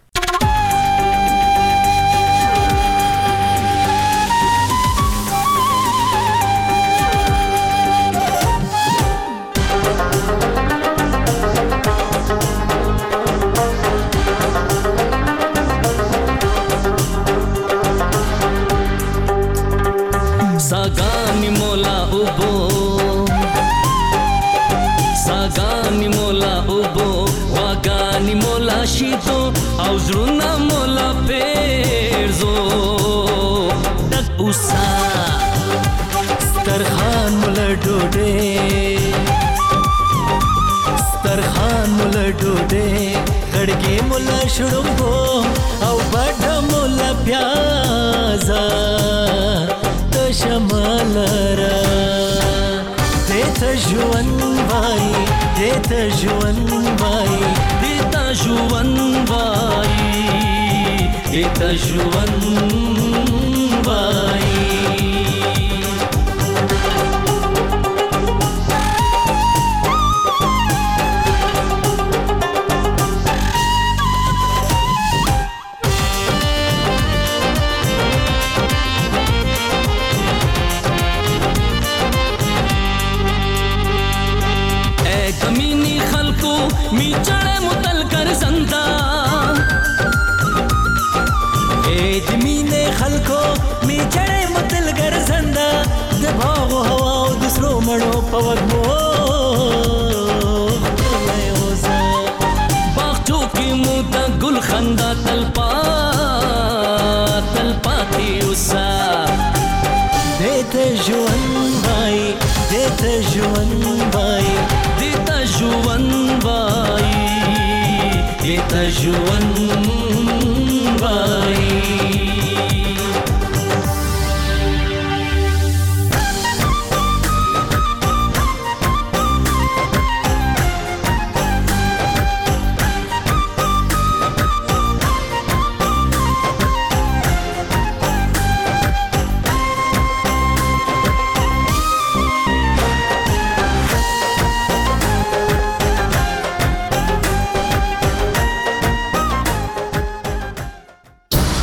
S1: او زړونه مولا پیرزو دک اوسا سترخان مولا ډوډۍ سترخان مولا ډوډۍ غړګې مولا شړمبو او بډ مولا پیازا شمال را دیتا جوان بای دیتا جوان بای دیتا جوان بای دیتا جوان بای می چړې متل کر زنده اې د مینې خلکو می چړې متل کر زنده د باغ هوا او د سرو مړو په وګمو باغچو کې مو د ګل خندا تلپاتې اوسه دیته ژوند بای دیته ژوند بای دیتا ژوند بای دیتا ژوند